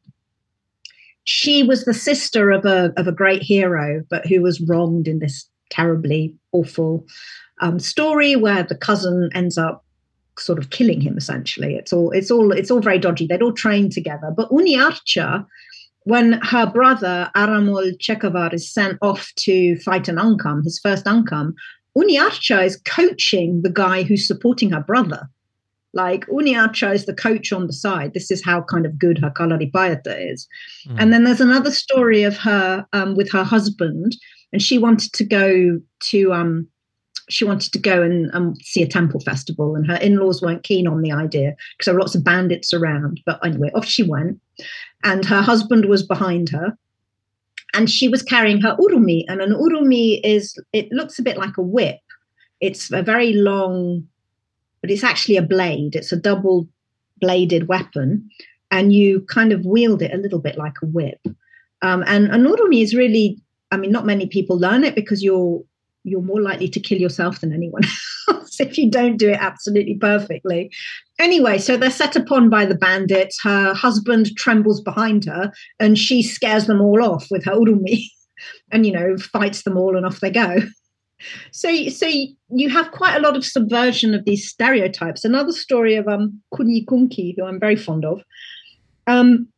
she was the sister of a of a great hero, but who was wronged in this terribly awful um, story where the cousin ends up sort of killing him. Essentially, it's all it's all it's all very dodgy. They'd all trained together, but Uniarcha, when her brother Aramol Chekavar is sent off to fight an Ankam, his first Ankam, Uniarcha is coaching the guy who's supporting her brother. Like, Uniarcha is the coach on the side. This is how kind of good her Kalaripayata is. Mm. And then there's another story of her um, with her husband, and she wanted to go to um, she wanted to go and um, see a temple festival, and her in-laws weren't keen on the idea because there were lots of bandits around. But anyway, off she went. And her husband was behind her, and she was carrying her urumi. And an urumi is, it looks a bit like a whip. It's a very long, but it's actually a blade. It's a double bladed weapon, and you kind of wield it a little bit like a whip. Um, and an urumi is really, I mean, not many people learn it because you're you're more likely to kill yourself than anyone else if you don't do it absolutely perfectly. Anyway, so they're set upon by the bandits. Her husband trembles behind her, and she scares them all off with her urumi and, you know, fights them all, and off they go. So, so you have quite a lot of subversion of these stereotypes. Another story of um, Kunyi Kunki, who I'm very fond of. Um,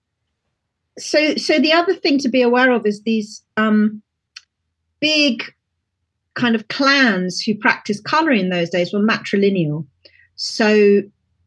so, so the other thing to be aware of is these um, big kind of clans who practiced colour in those days were matrilineal. So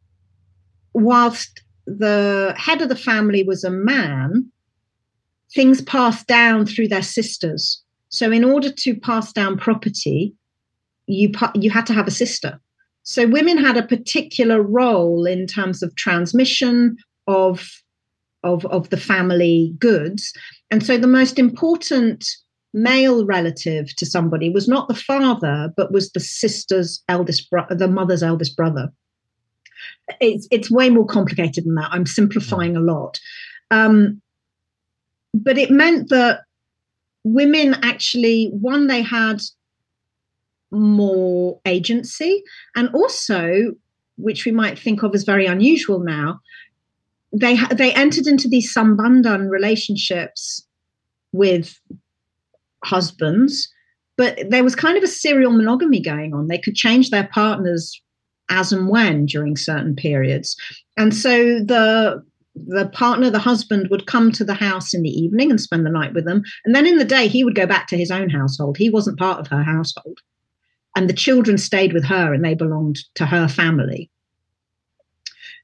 whilst the head of the family was a man, things passed down through their sisters. So in order to pass down property, you you had to have a sister. So women had a particular role in terms of transmission of, of, of the family goods. And so the most important male relative to somebody was not the father, but was the sister's eldest brother, the mother's eldest brother. It's it's way more complicated than that. I'm simplifying a lot. Um, but it meant that women actually, one, they had more agency, and also, which we might think of as very unusual now, they they entered into these sambandhan relationships with husbands, but there was kind of a serial monogamy going on. They could change their partners as and when during certain periods. And so the the partner, the husband, would come to the house in the evening and spend the night with them. And then in the day, he would go back to his own household. He wasn't part of her household. And the children stayed with her, and they belonged to her family.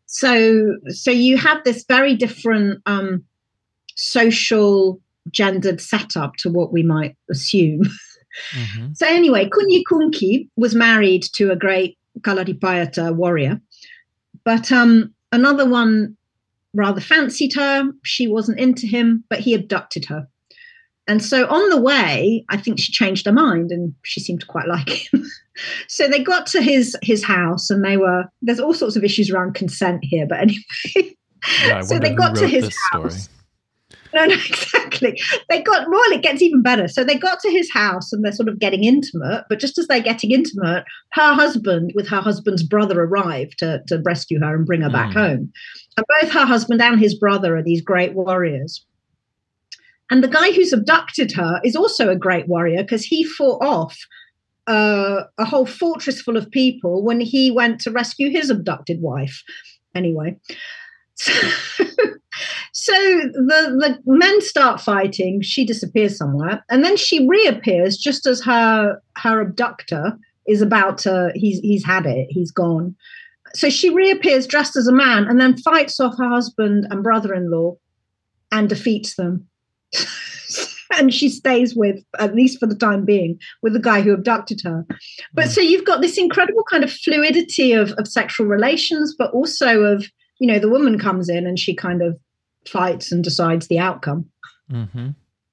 So, so you have this very different um, social gendered setup to what we might assume. Mm-hmm. So anyway, Kunyi Kunki was married to a great Kalaripayata warrior, but um, another one rather fancied her. She wasn't into him, but he abducted her. And so on the way, I think she changed her mind and she seemed to quite like him. So they got to his his house and they were, there's all sorts of issues around consent here, but anyway. Yeah, I so they got to his house. Story. No, no, exactly. They got, well, it gets even better. So they got to his house and they're sort of getting intimate, but just as they're getting intimate, her husband with her husband's brother arrived to, to rescue her and bring her mm. back home. And both her husband and his brother are these great warriors. And the guy who's abducted her is also a great warrior because he fought off uh, a whole fortress full of people when he went to rescue his abducted wife. Anyway, so, so the, the men start fighting. She disappears somewhere. And then she reappears just as her, her abductor is about to, he's, he's had it, he's gone. So she reappears dressed as a man and then fights off her husband and brother-in-law and defeats them. And she stays with, at least for the time being, with the guy who abducted her. But mm. so you've got this incredible kind of fluidity of, of sexual relations, but also of, you know, the woman comes in and she kind of fights and decides the outcome. Mm-hmm.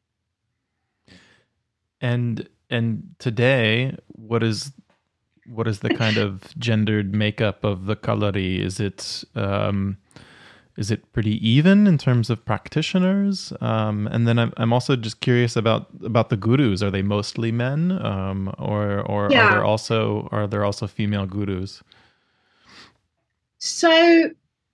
And and today, what is what is the kind of gendered makeup of the Kalari? Is it um, Is it pretty even in terms of practitioners? Um, and then I'm, I'm also just curious about, about the gurus. Are they mostly men, um, or or yeah. are there also are there also female gurus? So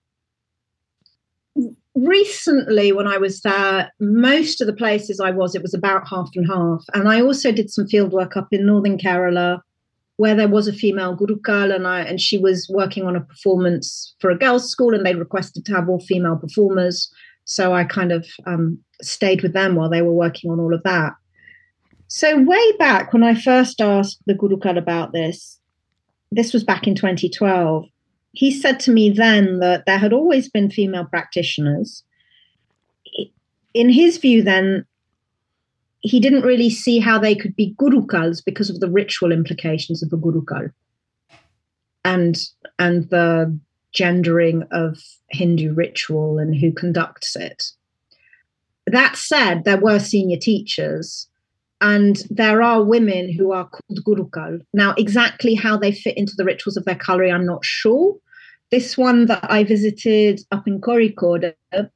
recently, when I was there, most of the places I was, it was about half and half. And I also did some field work up in northern Kerala, where there was a female gurukal, and I and she was working on a performance for a girls' school, and they requested to have all female performers. So I kind of um, stayed with them while they were working on all of that. So way back when I first asked the gurukal about this, this was back in twenty twelve, he said to me then that there had always been female practitioners. In his view then, he didn't really see how they could be gurukals because of the ritual implications of a gurukal and and the gendering of Hindu ritual and who conducts it. That said, there were senior teachers and there are women who are called gurukal. Now, exactly how they fit into the rituals of their Kalari, I'm not sure. This one that I visited up in Kozhikode,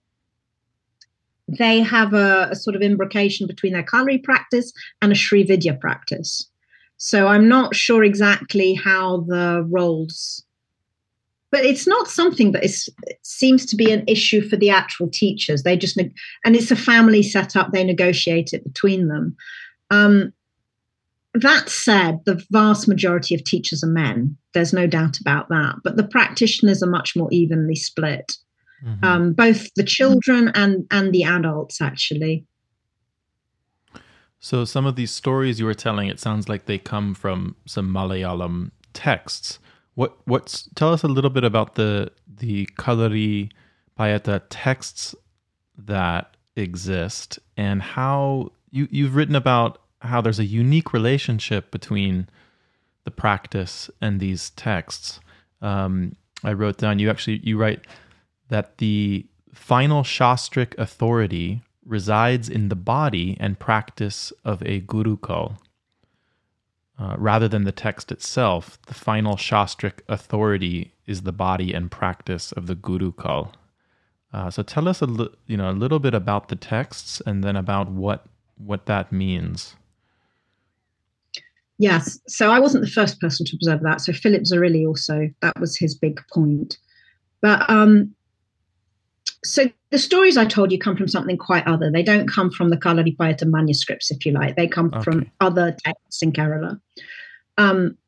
they have a, a sort of imbrication between their Kalari practice and a Sri Vidya practice. So I'm not sure exactly how the roles, but it's not something that is, seems to be an issue for the actual teachers. They just, and it's a family setup, they negotiate it between them. Um, that said, the vast majority of teachers are men. There's no doubt about that. But the practitioners are much more evenly split. Mm-hmm. Um, both the children and, and the adults, actually. So some of these stories you were telling, it sounds like they come from some Malayalam texts. What what's tell us a little bit about the the Kalari Payata texts that exist and how you you've written about how there's a unique relationship between the practice and these texts. Um, I wrote down you actually you write that the final shastric authority resides in the body and practice of a gurukul. Uh, rather than the text itself, the final shastric authority is the body and practice of the gurukul. Uh, so tell us a li- you know a little bit about the texts and then about what what that means. Yes, so I wasn't the first person to observe that. So Philip Zarilli also, that was his big point. But um, so the stories I told you come from something quite other. They don't come from the Kalari Payata manuscripts, if you like. They come okay. from other texts in Kerala. Um,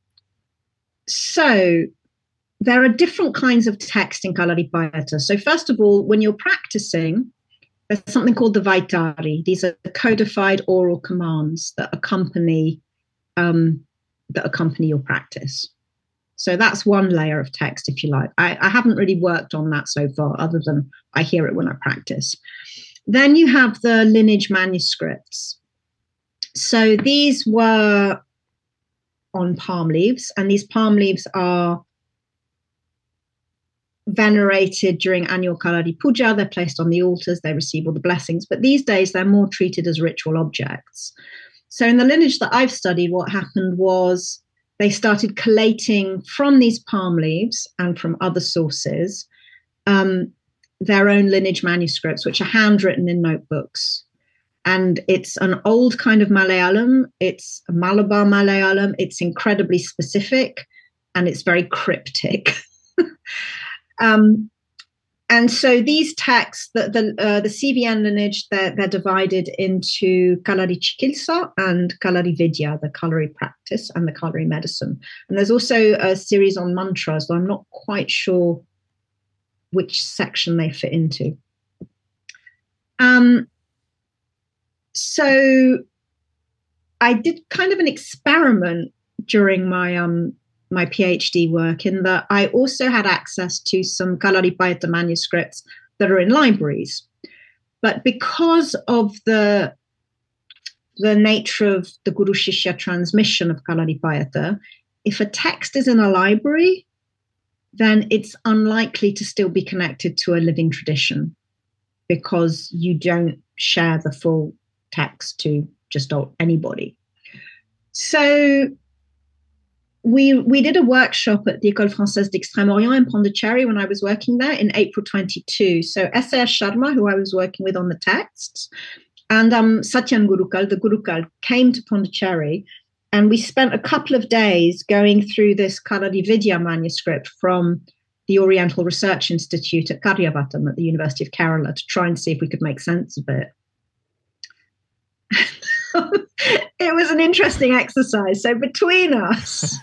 so there are different kinds of text in Kalari Payata. So first of all, when you're practicing, there's something called the Vaitari. These are codified oral commands that accompany um, that accompany your practice. So that's one layer of text, if you like. I, I haven't really worked on that so far, other than I hear it when I practice. Then you have the lineage manuscripts. So these were on palm leaves, and these palm leaves are venerated during annual Kalari Puja. They're placed on the altars, they receive all the blessings, but these days they're more treated as ritual objects. So in the lineage that I've studied, what happened was they started collating from these palm leaves and from other sources um, their own lineage manuscripts, which are handwritten in notebooks. And it's an old kind of Malayalam. It's a Malabar Malayalam. It's incredibly specific and it's very cryptic. um, and so these texts, the the, uh, the C V N lineage, they're, they're divided into Kalari Chikilsa and Kalari Vidya, the Kalari practice and the Kalari medicine. And there's also a series on mantras, though I'm not quite sure which section they fit into. Um, so I did kind of an experiment during my um, my PhD work in that I also had access to some Kalaripayattu manuscripts that are in libraries. But because of the, the nature of the Guru Shishya transmission of Kalaripayattu, if a text is in a library, then it's unlikely to still be connected to a living tradition because you don't share the full text to just anybody. So we we did a workshop at the École Française d'Extrême-Orient in Pondicherry when I was working there in April twenty-two. So S A S Sharma, who I was working with on the texts, and um, Satyan Gurukul, the Gurukul, came to Pondicherry, and we spent a couple of days going through this Kalari Vidya manuscript from the Oriental Research Institute at Karyavatam at the University of Kerala to try and see if we could make sense of it. It was an interesting exercise. So between us,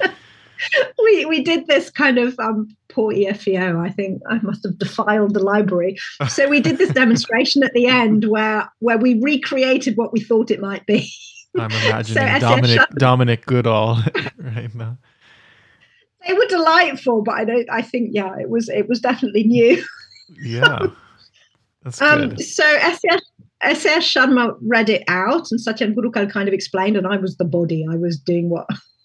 we we did this kind of um, poor E F E O. I think I must have defiled the library. So we did this demonstration at the end where where we recreated what we thought it might be. I'm imagining so Dominic Dominic Goodall right now. They were delightful, but I don't. I think yeah, it was it was definitely new. Yeah, that's good. Um, so S A S S A S Sharma read it out, and Satyan Gurukul kind of explained, and I was the body. I was doing what.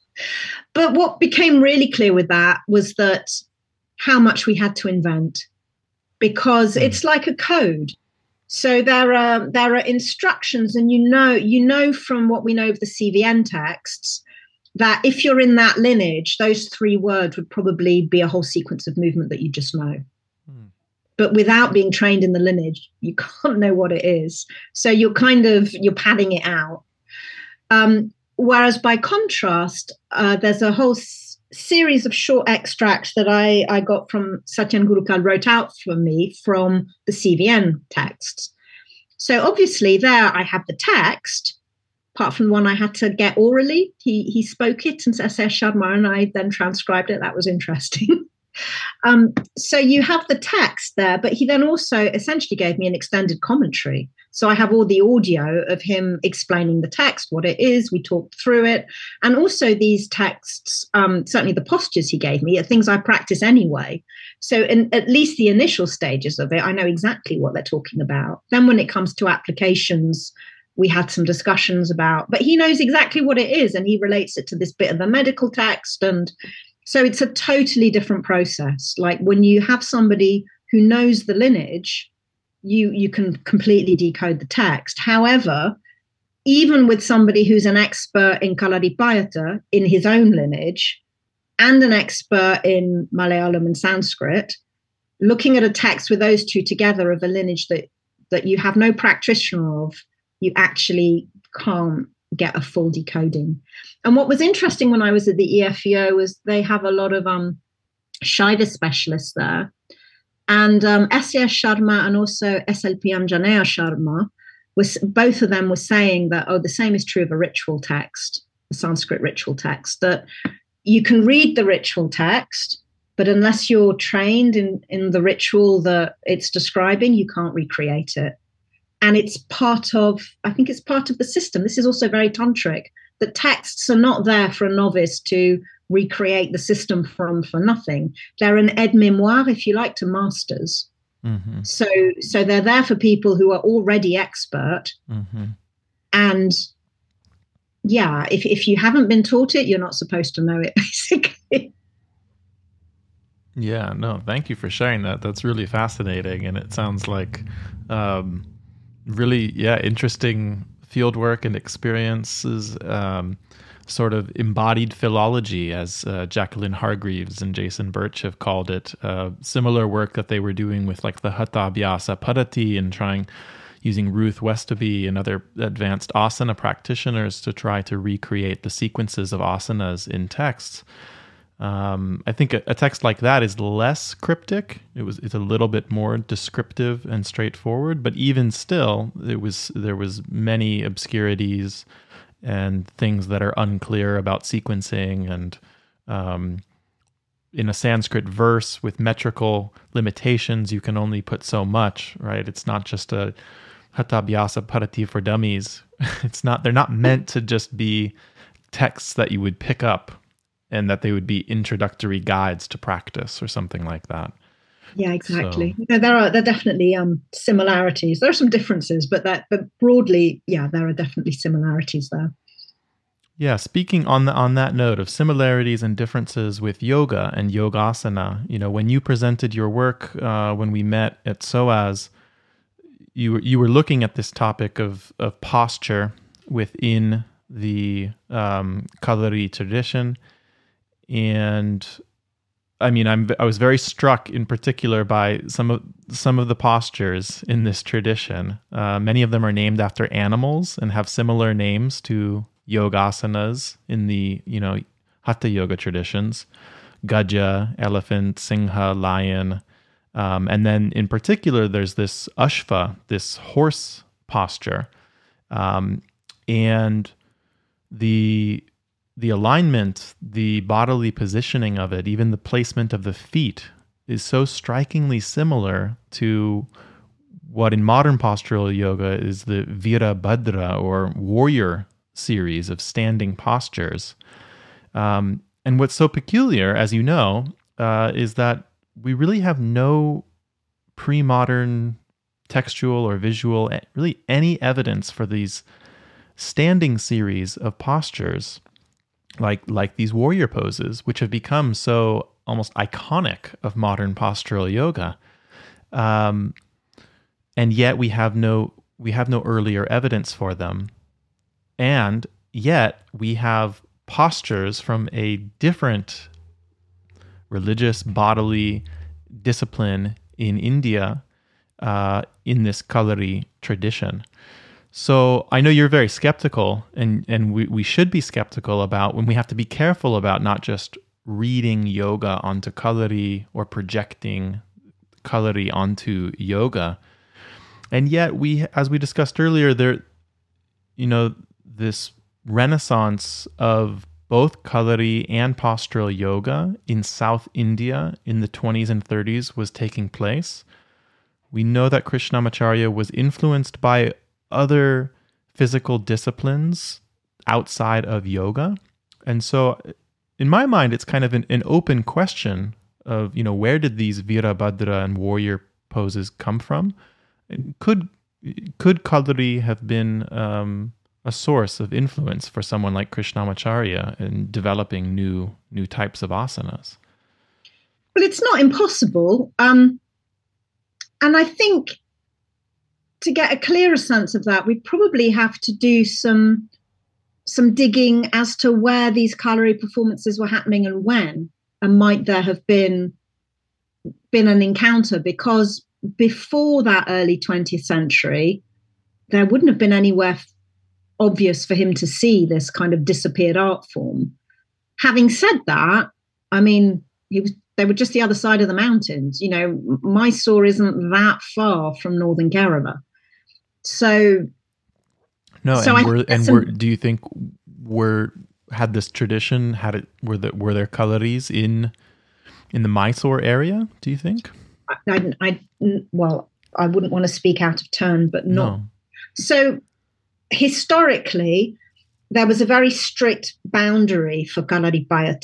But what became really clear with that was that how much we had to invent, because mm. it's like a code. So there are there are instructions, and you know you know from what we know of the C V N texts that if you're in that lineage, those three words would probably be a whole sequence of movement that you just know. Mm. But without being trained in the lineage, you can't know what it is. So you're kind of, you're padding it out. Um, whereas by contrast, uh, there's a whole s- series of short extracts that I, I got from Satyan Gurukul wrote out for me from the C V N texts. So obviously there I have the text, apart from one I had to get orally. He, he spoke it and S A S Sharma, and I then transcribed it. That was interesting. Um, so you have the text there, but he then also essentially gave me an extended commentary. So I have all the audio of him explaining the text, what it is. We talked through it. And also these texts, um, certainly the postures he gave me, are things I practice anyway. So in at least the initial stages of it, I know exactly what they're talking about. Then when it comes to applications, we had some discussions about, but he knows exactly what it is, and he relates it to this bit of the medical text. And so it's a totally different process. Like when you have somebody who knows the lineage, you, you can completely decode the text. However, even with somebody who's an expert in Kalaripayattu in his own lineage and an expert in Malayalam and Sanskrit, looking at a text with those two together of a lineage that, that you have no practitioner of, you actually can't get a full decoding. And what was interesting when I was at the E F E O was they have a lot of um, Shaiva specialists there. And um, S A S Sharma and also S L P Anjaneya Sharma, was, both of them were saying that, oh, the same is true of a ritual text, a Sanskrit ritual text, that you can read the ritual text, but unless you're trained in, in the ritual that it's describing, you can't recreate it. And it's part of, I think it's part of the system. This is also very tantric, that texts are not there for a novice to recreate the system from for nothing. They're an aide-mémoire, if you like, to masters. Mm-hmm. So, so they're there for people who are already expert. Mm-hmm. And yeah, if if you haven't been taught it, you're not supposed to know it, basically. Yeah, no, thank you for sharing that. That's really fascinating. And it sounds like um, really, yeah, interesting fieldwork and experiences, um, sort of embodied philology, as uh, Jacqueline Hargreaves and Jason Birch have called it. Uh, similar work that they were doing with like the Hatha Abhyasa Paddhati and trying, using Ruth Westaby and other advanced asana practitioners to try to recreate the sequences of asanas in texts. Um, I think a, a text like that is less cryptic. It was it's a little bit more descriptive and straightforward, but even still, it was there was many obscurities and things that are unclear about sequencing. And um, in a Sanskrit verse with metrical limitations, you can only put so much, right? It's not just a Hatha Abhyasa Paddhati for dummies. It's not. They're not meant to just be texts that you would pick up, and that they would be introductory guides to practice or something like that. Yeah, exactly. So, no, there are there are definitely um, similarities. There are some differences, but that but broadly, yeah, there are definitely similarities there. Yeah, speaking on the on that note of similarities and differences with yoga and yogasana, you know, when you presented your work uh, when we met at S O A S, you were you were looking at this topic of of posture within the um, Kalari tradition. And I mean, I'm I was very struck in particular by some of some of the postures in this tradition. Uh, many of them are named after animals and have similar names to yogasanas in the you know Hatha yoga traditions: Gaja, elephant; Singha, lion. Um, and then in particular, there's this Ashva, this horse posture, um, and the The alignment, the bodily positioning of it, even the placement of the feet is so strikingly similar to what in modern postural yoga is the Virabhadra or warrior series of standing postures. Um, and what's so peculiar, as you know, uh, is that we really have no pre-modern textual or visual, really any evidence for these standing series of postures, like like these warrior poses, which have become so almost iconic of modern postural yoga, um, and yet we have no we have no earlier evidence for them, and yet we have postures from a different religious bodily discipline in India uh, in this Kalari tradition. So I know you're very skeptical, and, and we, we should be skeptical about when we have to be careful about not just reading yoga onto Kalari or projecting Kalari onto yoga. And yet we, as we discussed earlier, there, you know, this renaissance of both Kalari and postural yoga in South India in the twenties and thirties was taking place. We know that Krishnamacharya was influenced by other physical disciplines outside of yoga. And so in my mind, it's kind of an, an open question of, you know, where did these Virabhadra and warrior poses come from? Could could Kalari have been um, a source of influence for someone like Krishnamacharya in developing new new types of asanas? Well, it's not impossible. Um, and I think to get a clearer sense of that, we'd probably have to do some some digging as to where these Kalari performances were happening and when, and might there have been been an encounter, because before that early twentieth century, there wouldn't have been anywhere obvious for him to see this kind of disappeared art form. Having said that, I mean, he was they were just the other side of the mountains. You know, Mysore isn't that far from northern Kerala. So, no, so and, were, and some, were, do you think were had this tradition had it were the, were there Kalaris in in the Mysore area? Do you think? I, I, I well, I wouldn't want to speak out of turn, but not. No. So, historically, there was a very strict boundary for Kalari Payata.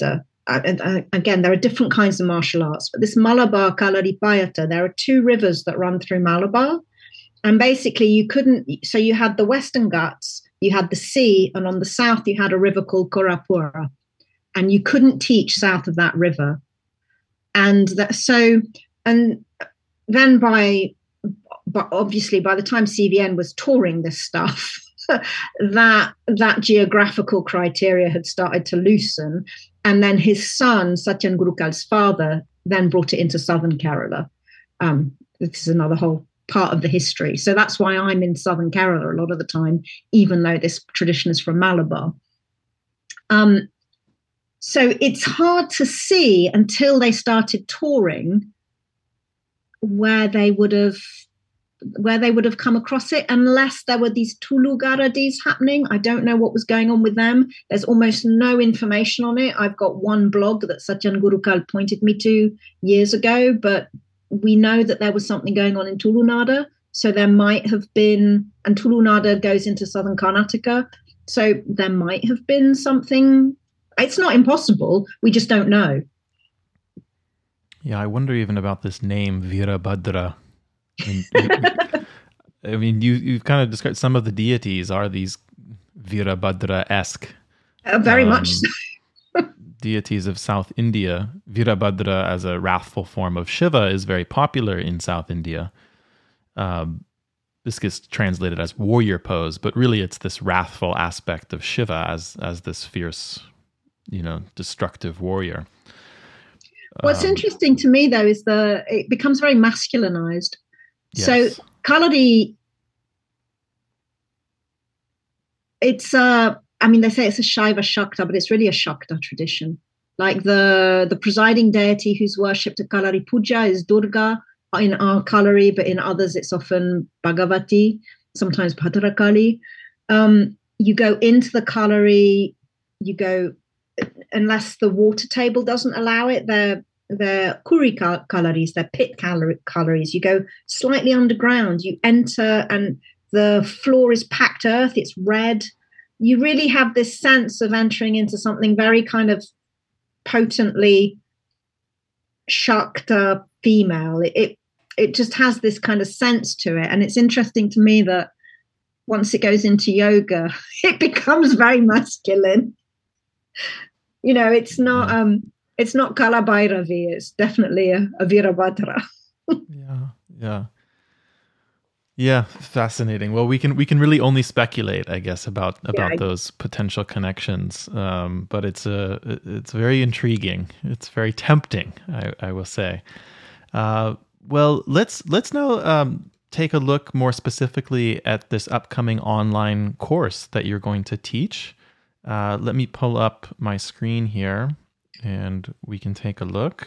uh, uh, again, there are different kinds of martial arts, but this Malabar Kalaripayata, there are two rivers that run through Malabar. And basically, you couldn't, so you had the Western Ghats, you had the sea, and on the south, you had a river called Korapura. And you couldn't teach south of that river. And that, so, and then by, but obviously, by the time C V N was touring this stuff, that that geographical criteria had started to loosen. And then his son, Satyan Gurukal's father, then brought it into southern Kerala. Um, this is another whole part of the history. So that's why I'm in southern Kerala a lot of the time, even though this tradition is from Malabar. Um, so it's hard to see until they started touring where they would have where they would have come across it, unless there were these Tulu Garadis happening. I don't know what was going on with them. There's almost no information on it. I've got one blog that Satyan Gurukal pointed me to years ago, but we know that there was something going on in Tulunada. So there might have been, and Tulunada goes into southern Karnataka. So there might have been something. It's not impossible. We just don't know. Yeah, I wonder even about this name, Virabhadra. I mean, I mean, you you've kind of described some of the deities are these Virabhadra-esque. Uh, very um, much so. Deities of South India. Virabhadra as a wrathful form of Shiva is very popular in South India. Um, this gets translated as warrior pose, but really it's this wrathful aspect of Shiva as as this fierce, you know, destructive warrior. What's um, interesting to me, though, is the it becomes very masculinized. Yes. So Kalari, it's uh I mean, they say it's a Shaiva Shakta, but it's really a Shakta tradition. Like the the presiding deity who's worshipped at Kalari Puja is Durga in our Kalari, but in others it's often Bhagavati, sometimes Bhadrakali. Um, you go into the Kalari, you go, unless the water table doesn't allow it, they're, they're Kuri Kalaris, they're pit Kalaris. You go slightly underground, you enter and the floor is packed earth, it's red. You really have this sense of entering into something very kind of potently Shakta female. It, it it just has this kind of sense to it. And it's interesting to me that once it goes into yoga, it becomes very masculine. You know, it's not um it's not Kalabhairavi, it's definitely a, a Virabhadra. yeah, yeah. Yeah, fascinating. Well, we can we can really only speculate, I guess, about about yeah, those potential connections. Um, but it's a it's very intriguing. It's very tempting, I, I will say. Uh, well, let's let's now um, take a look more specifically at this upcoming online course that you're going to teach. Uh, let me pull up my screen here, and we can take a look.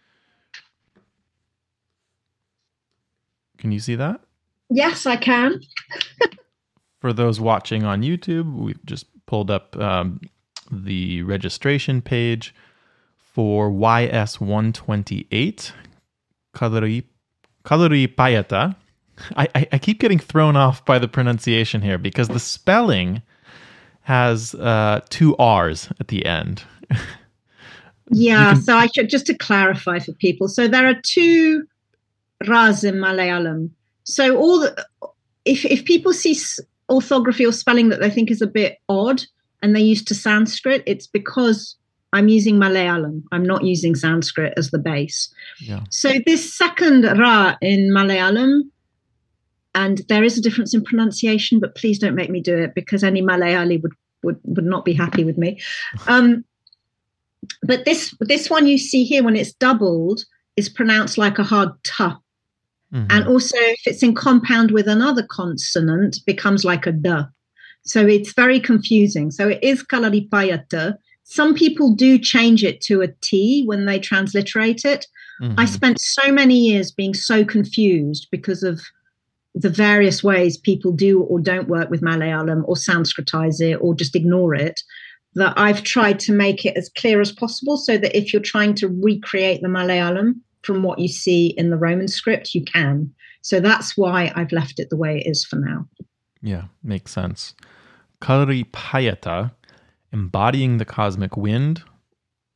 Can you see that? Yes, I can. For those watching on YouTube, we've just pulled up um, the registration page for Y S one twenty-eight, Kalari, Kalaripayata. I, I, I keep getting thrown off by the pronunciation here because the spelling has uh, two R's at the end. Yeah, can... so I should, just to clarify for people, so there are two Ras in Malayalam. So all the, if if people see orthography or spelling that they think is a bit odd and they're used to Sanskrit, it's because I'm using Malayalam. I'm not using Sanskrit as the base. Yeah. So this second Ra in Malayalam, and there is a difference in pronunciation, but please don't make me do it because any Malayali would would, would not be happy with me. Um, but this this one you see here, when it's doubled, is pronounced like a hard t. Mm-hmm. And also, if it's in compound with another consonant, becomes like a d. So it's very confusing. So it is Kalaripayata. Some people do change it to a T when they transliterate it. Mm-hmm. I spent so many years being so confused because of the various ways people do or don't work with Malayalam or Sanskritize it or just ignore it, that I've tried to make it as clear as possible so that if you're trying to recreate the Malayalam from what you see in the Roman script, you can. So that's why I've left it the way it is for now. Yeah, makes sense. Kalaripayata, embodying the cosmic wind,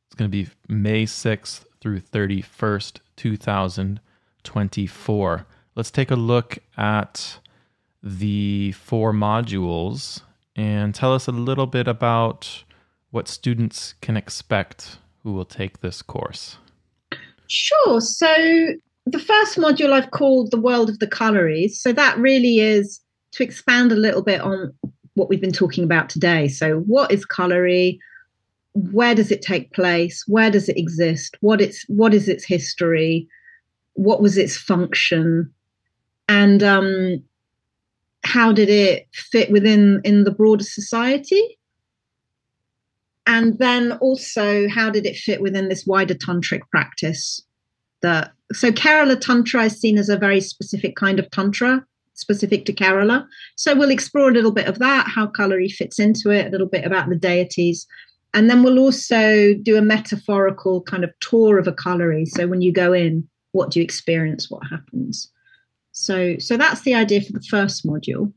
It's going to be May sixth through thirty-first, two thousand twenty-four. Let's take a look at the four modules and tell us a little bit about what students can expect who will take this course. Sure. So the first module I've called The World of the Calories. So that really is to expand a little bit on what we've been talking about today. So what is calorie? Where does it take place? Where does it exist? What it's what is its history? What was its function? And um, how did it fit within in the broader society? And then also, how did it fit within this wider tantric practice? That so Kerala Tantra is seen as a very specific kind of tantra, specific to Kerala. So we'll explore a little bit of that, how calorie fits into it, a little bit about the deities. And then we'll also do a metaphorical kind of tour of a calorie. So when you go in, what do you experience? What happens? So, so that's the idea for the first module.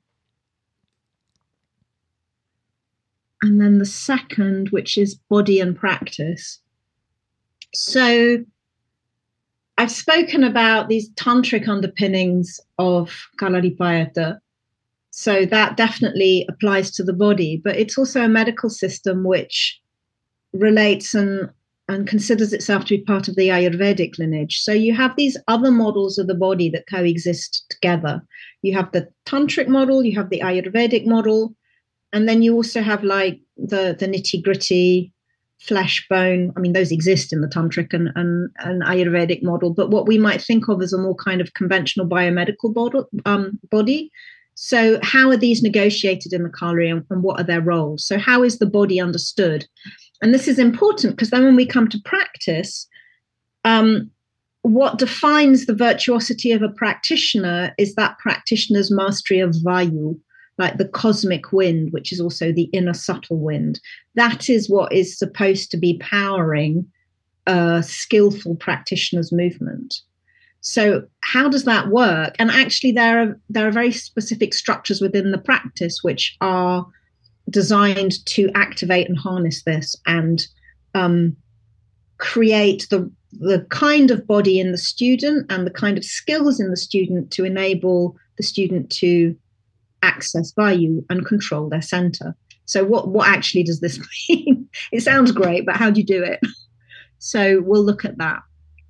And then the second, which is body and practice. So I've spoken about these tantric underpinnings of Kalaripayattu. So that definitely applies to the body, but it's also a medical system which relates and, and considers itself to be part of the Ayurvedic lineage. So you have these other models of the body that coexist together. You have the tantric model, you have the Ayurvedic model, and then you also have like the, the nitty-gritty flesh, bone. I mean, those exist in the tantric and, and, and Ayurvedic model, but what we might think of as a more kind of conventional biomedical body. Um, body. So how are these negotiated in the calorie, and, and what are their roles? So how is the body understood? And this is important because then when we come to practice, um, what defines the virtuosity of a practitioner is that practitioner's mastery of Vayu, like the cosmic wind, which is also the inner subtle wind. That is what is supposed to be powering a skillful practitioner's movement. So how does that work? And actually there are there are very specific structures within the practice which are designed to activate and harness this and um, create the the kind of body in the student and the kind of skills in the student to enable the student to access Vayu and control their center. So what, what actually does this mean? It sounds great, but how do you do it? So we'll look at that.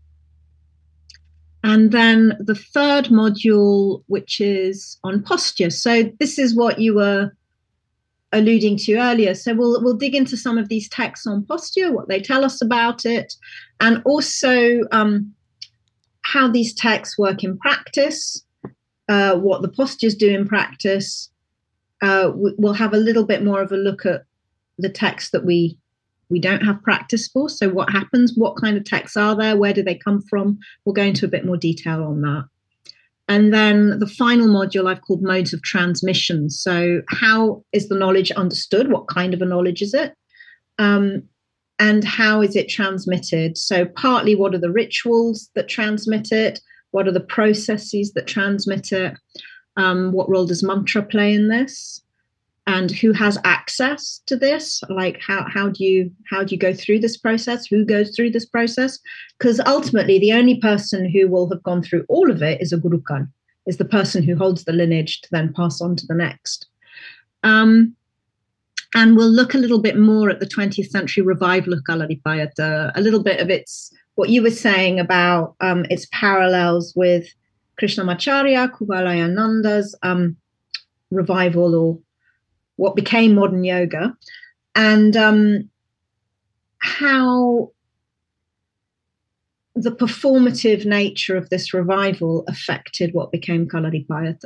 And then the third module, which is on posture. So this is what you were alluding to earlier. So we'll we'll dig into some of these texts on posture, what they tell us about it, and also um, how these texts work in practice, uh, what the postures do in practice. Uh, we'll have a little bit more of a look at the texts that we we don't have practice for. So what happens? What kind of texts are there? Where do they come from? We'll go into a bit more detail on that. And then the final module I've called modes of transmission. So how is the knowledge understood? What kind of a knowledge is it? Um, and how is it transmitted? So partly what are the rituals that transmit it? What are the processes that transmit it? Um, what role does mantra play in this? And who has access to this? Like how, how do you how do you go through this process? Who goes through this process? Because ultimately the only person who will have gone through all of it is a Gurukhan, is the person who holds the lineage to then pass on to the next. Um, and we'll look a little bit more at the twentieth century revival of Kalaripayattu, a little bit of its, what you were saying about um, its parallels with Krishnamacharya, Kuvalayananda's um, revival, or what became modern yoga, and um, how the performative nature of this revival affected what became Kalaripayattu.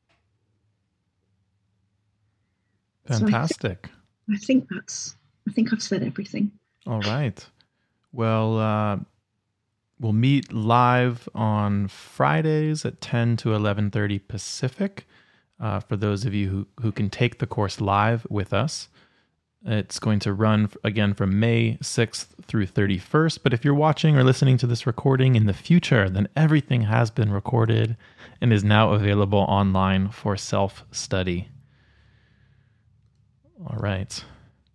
Fantastic. So I, think, I think that's, I think I've said everything. All right. Well, uh, we'll meet live on Fridays at ten to eleven thirty Pacific. Uh, for those of you who, who can take the course live with us. It's going to run, again, from May sixth through thirty-first. But if you're watching or listening to this recording in the future, then everything has been recorded and is now available online for self-study. All right.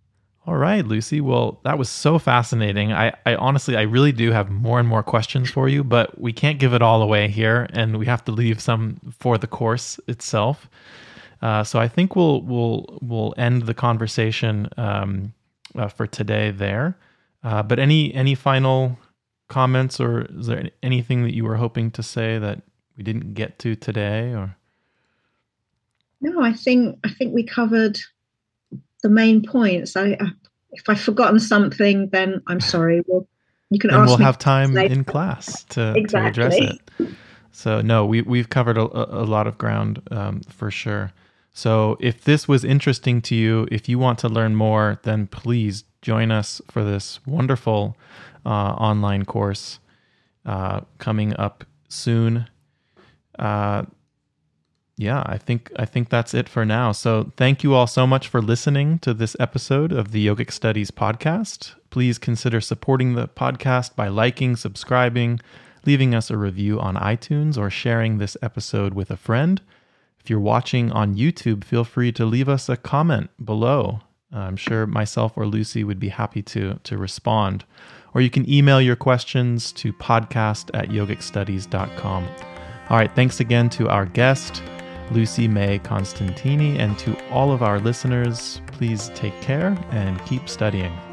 All right, Lucy. Well, that was so fascinating. I, I honestly, I really do have more and more questions for you, but we can't give it all away here, and we have to leave some for the course itself. Uh, so I think we'll we'll we'll end the conversation um, uh, for today there. Uh, but any any final comments, or is there anything that you were hoping to say that we didn't get to today? Or no, I think I think we covered the main points. I, I if I've forgotten something, then I'm sorry. We'll, you can and ask we'll me have time later. in class to, Exactly. to address it. So no, we we've covered a, a lot of ground um, for sure. So if this was interesting to you, if you want to learn more, then please join us for this wonderful uh, online course uh, coming up soon. Uh, yeah, I think I think that's it for now. So thank you all so much for listening to this episode of the Yogic Studies podcast. Please consider supporting the podcast by liking, subscribing, leaving us a review on iTunes, or sharing this episode with a friend. If you're watching on YouTube, feel free to leave us a comment below. I'm sure myself or Lucy would be happy to, to respond. Or you can email your questions to podcast at yogic studies dot com. All right, thanks again to our guest, Lucy May Constantini, and to all of our listeners. Please take care and keep studying.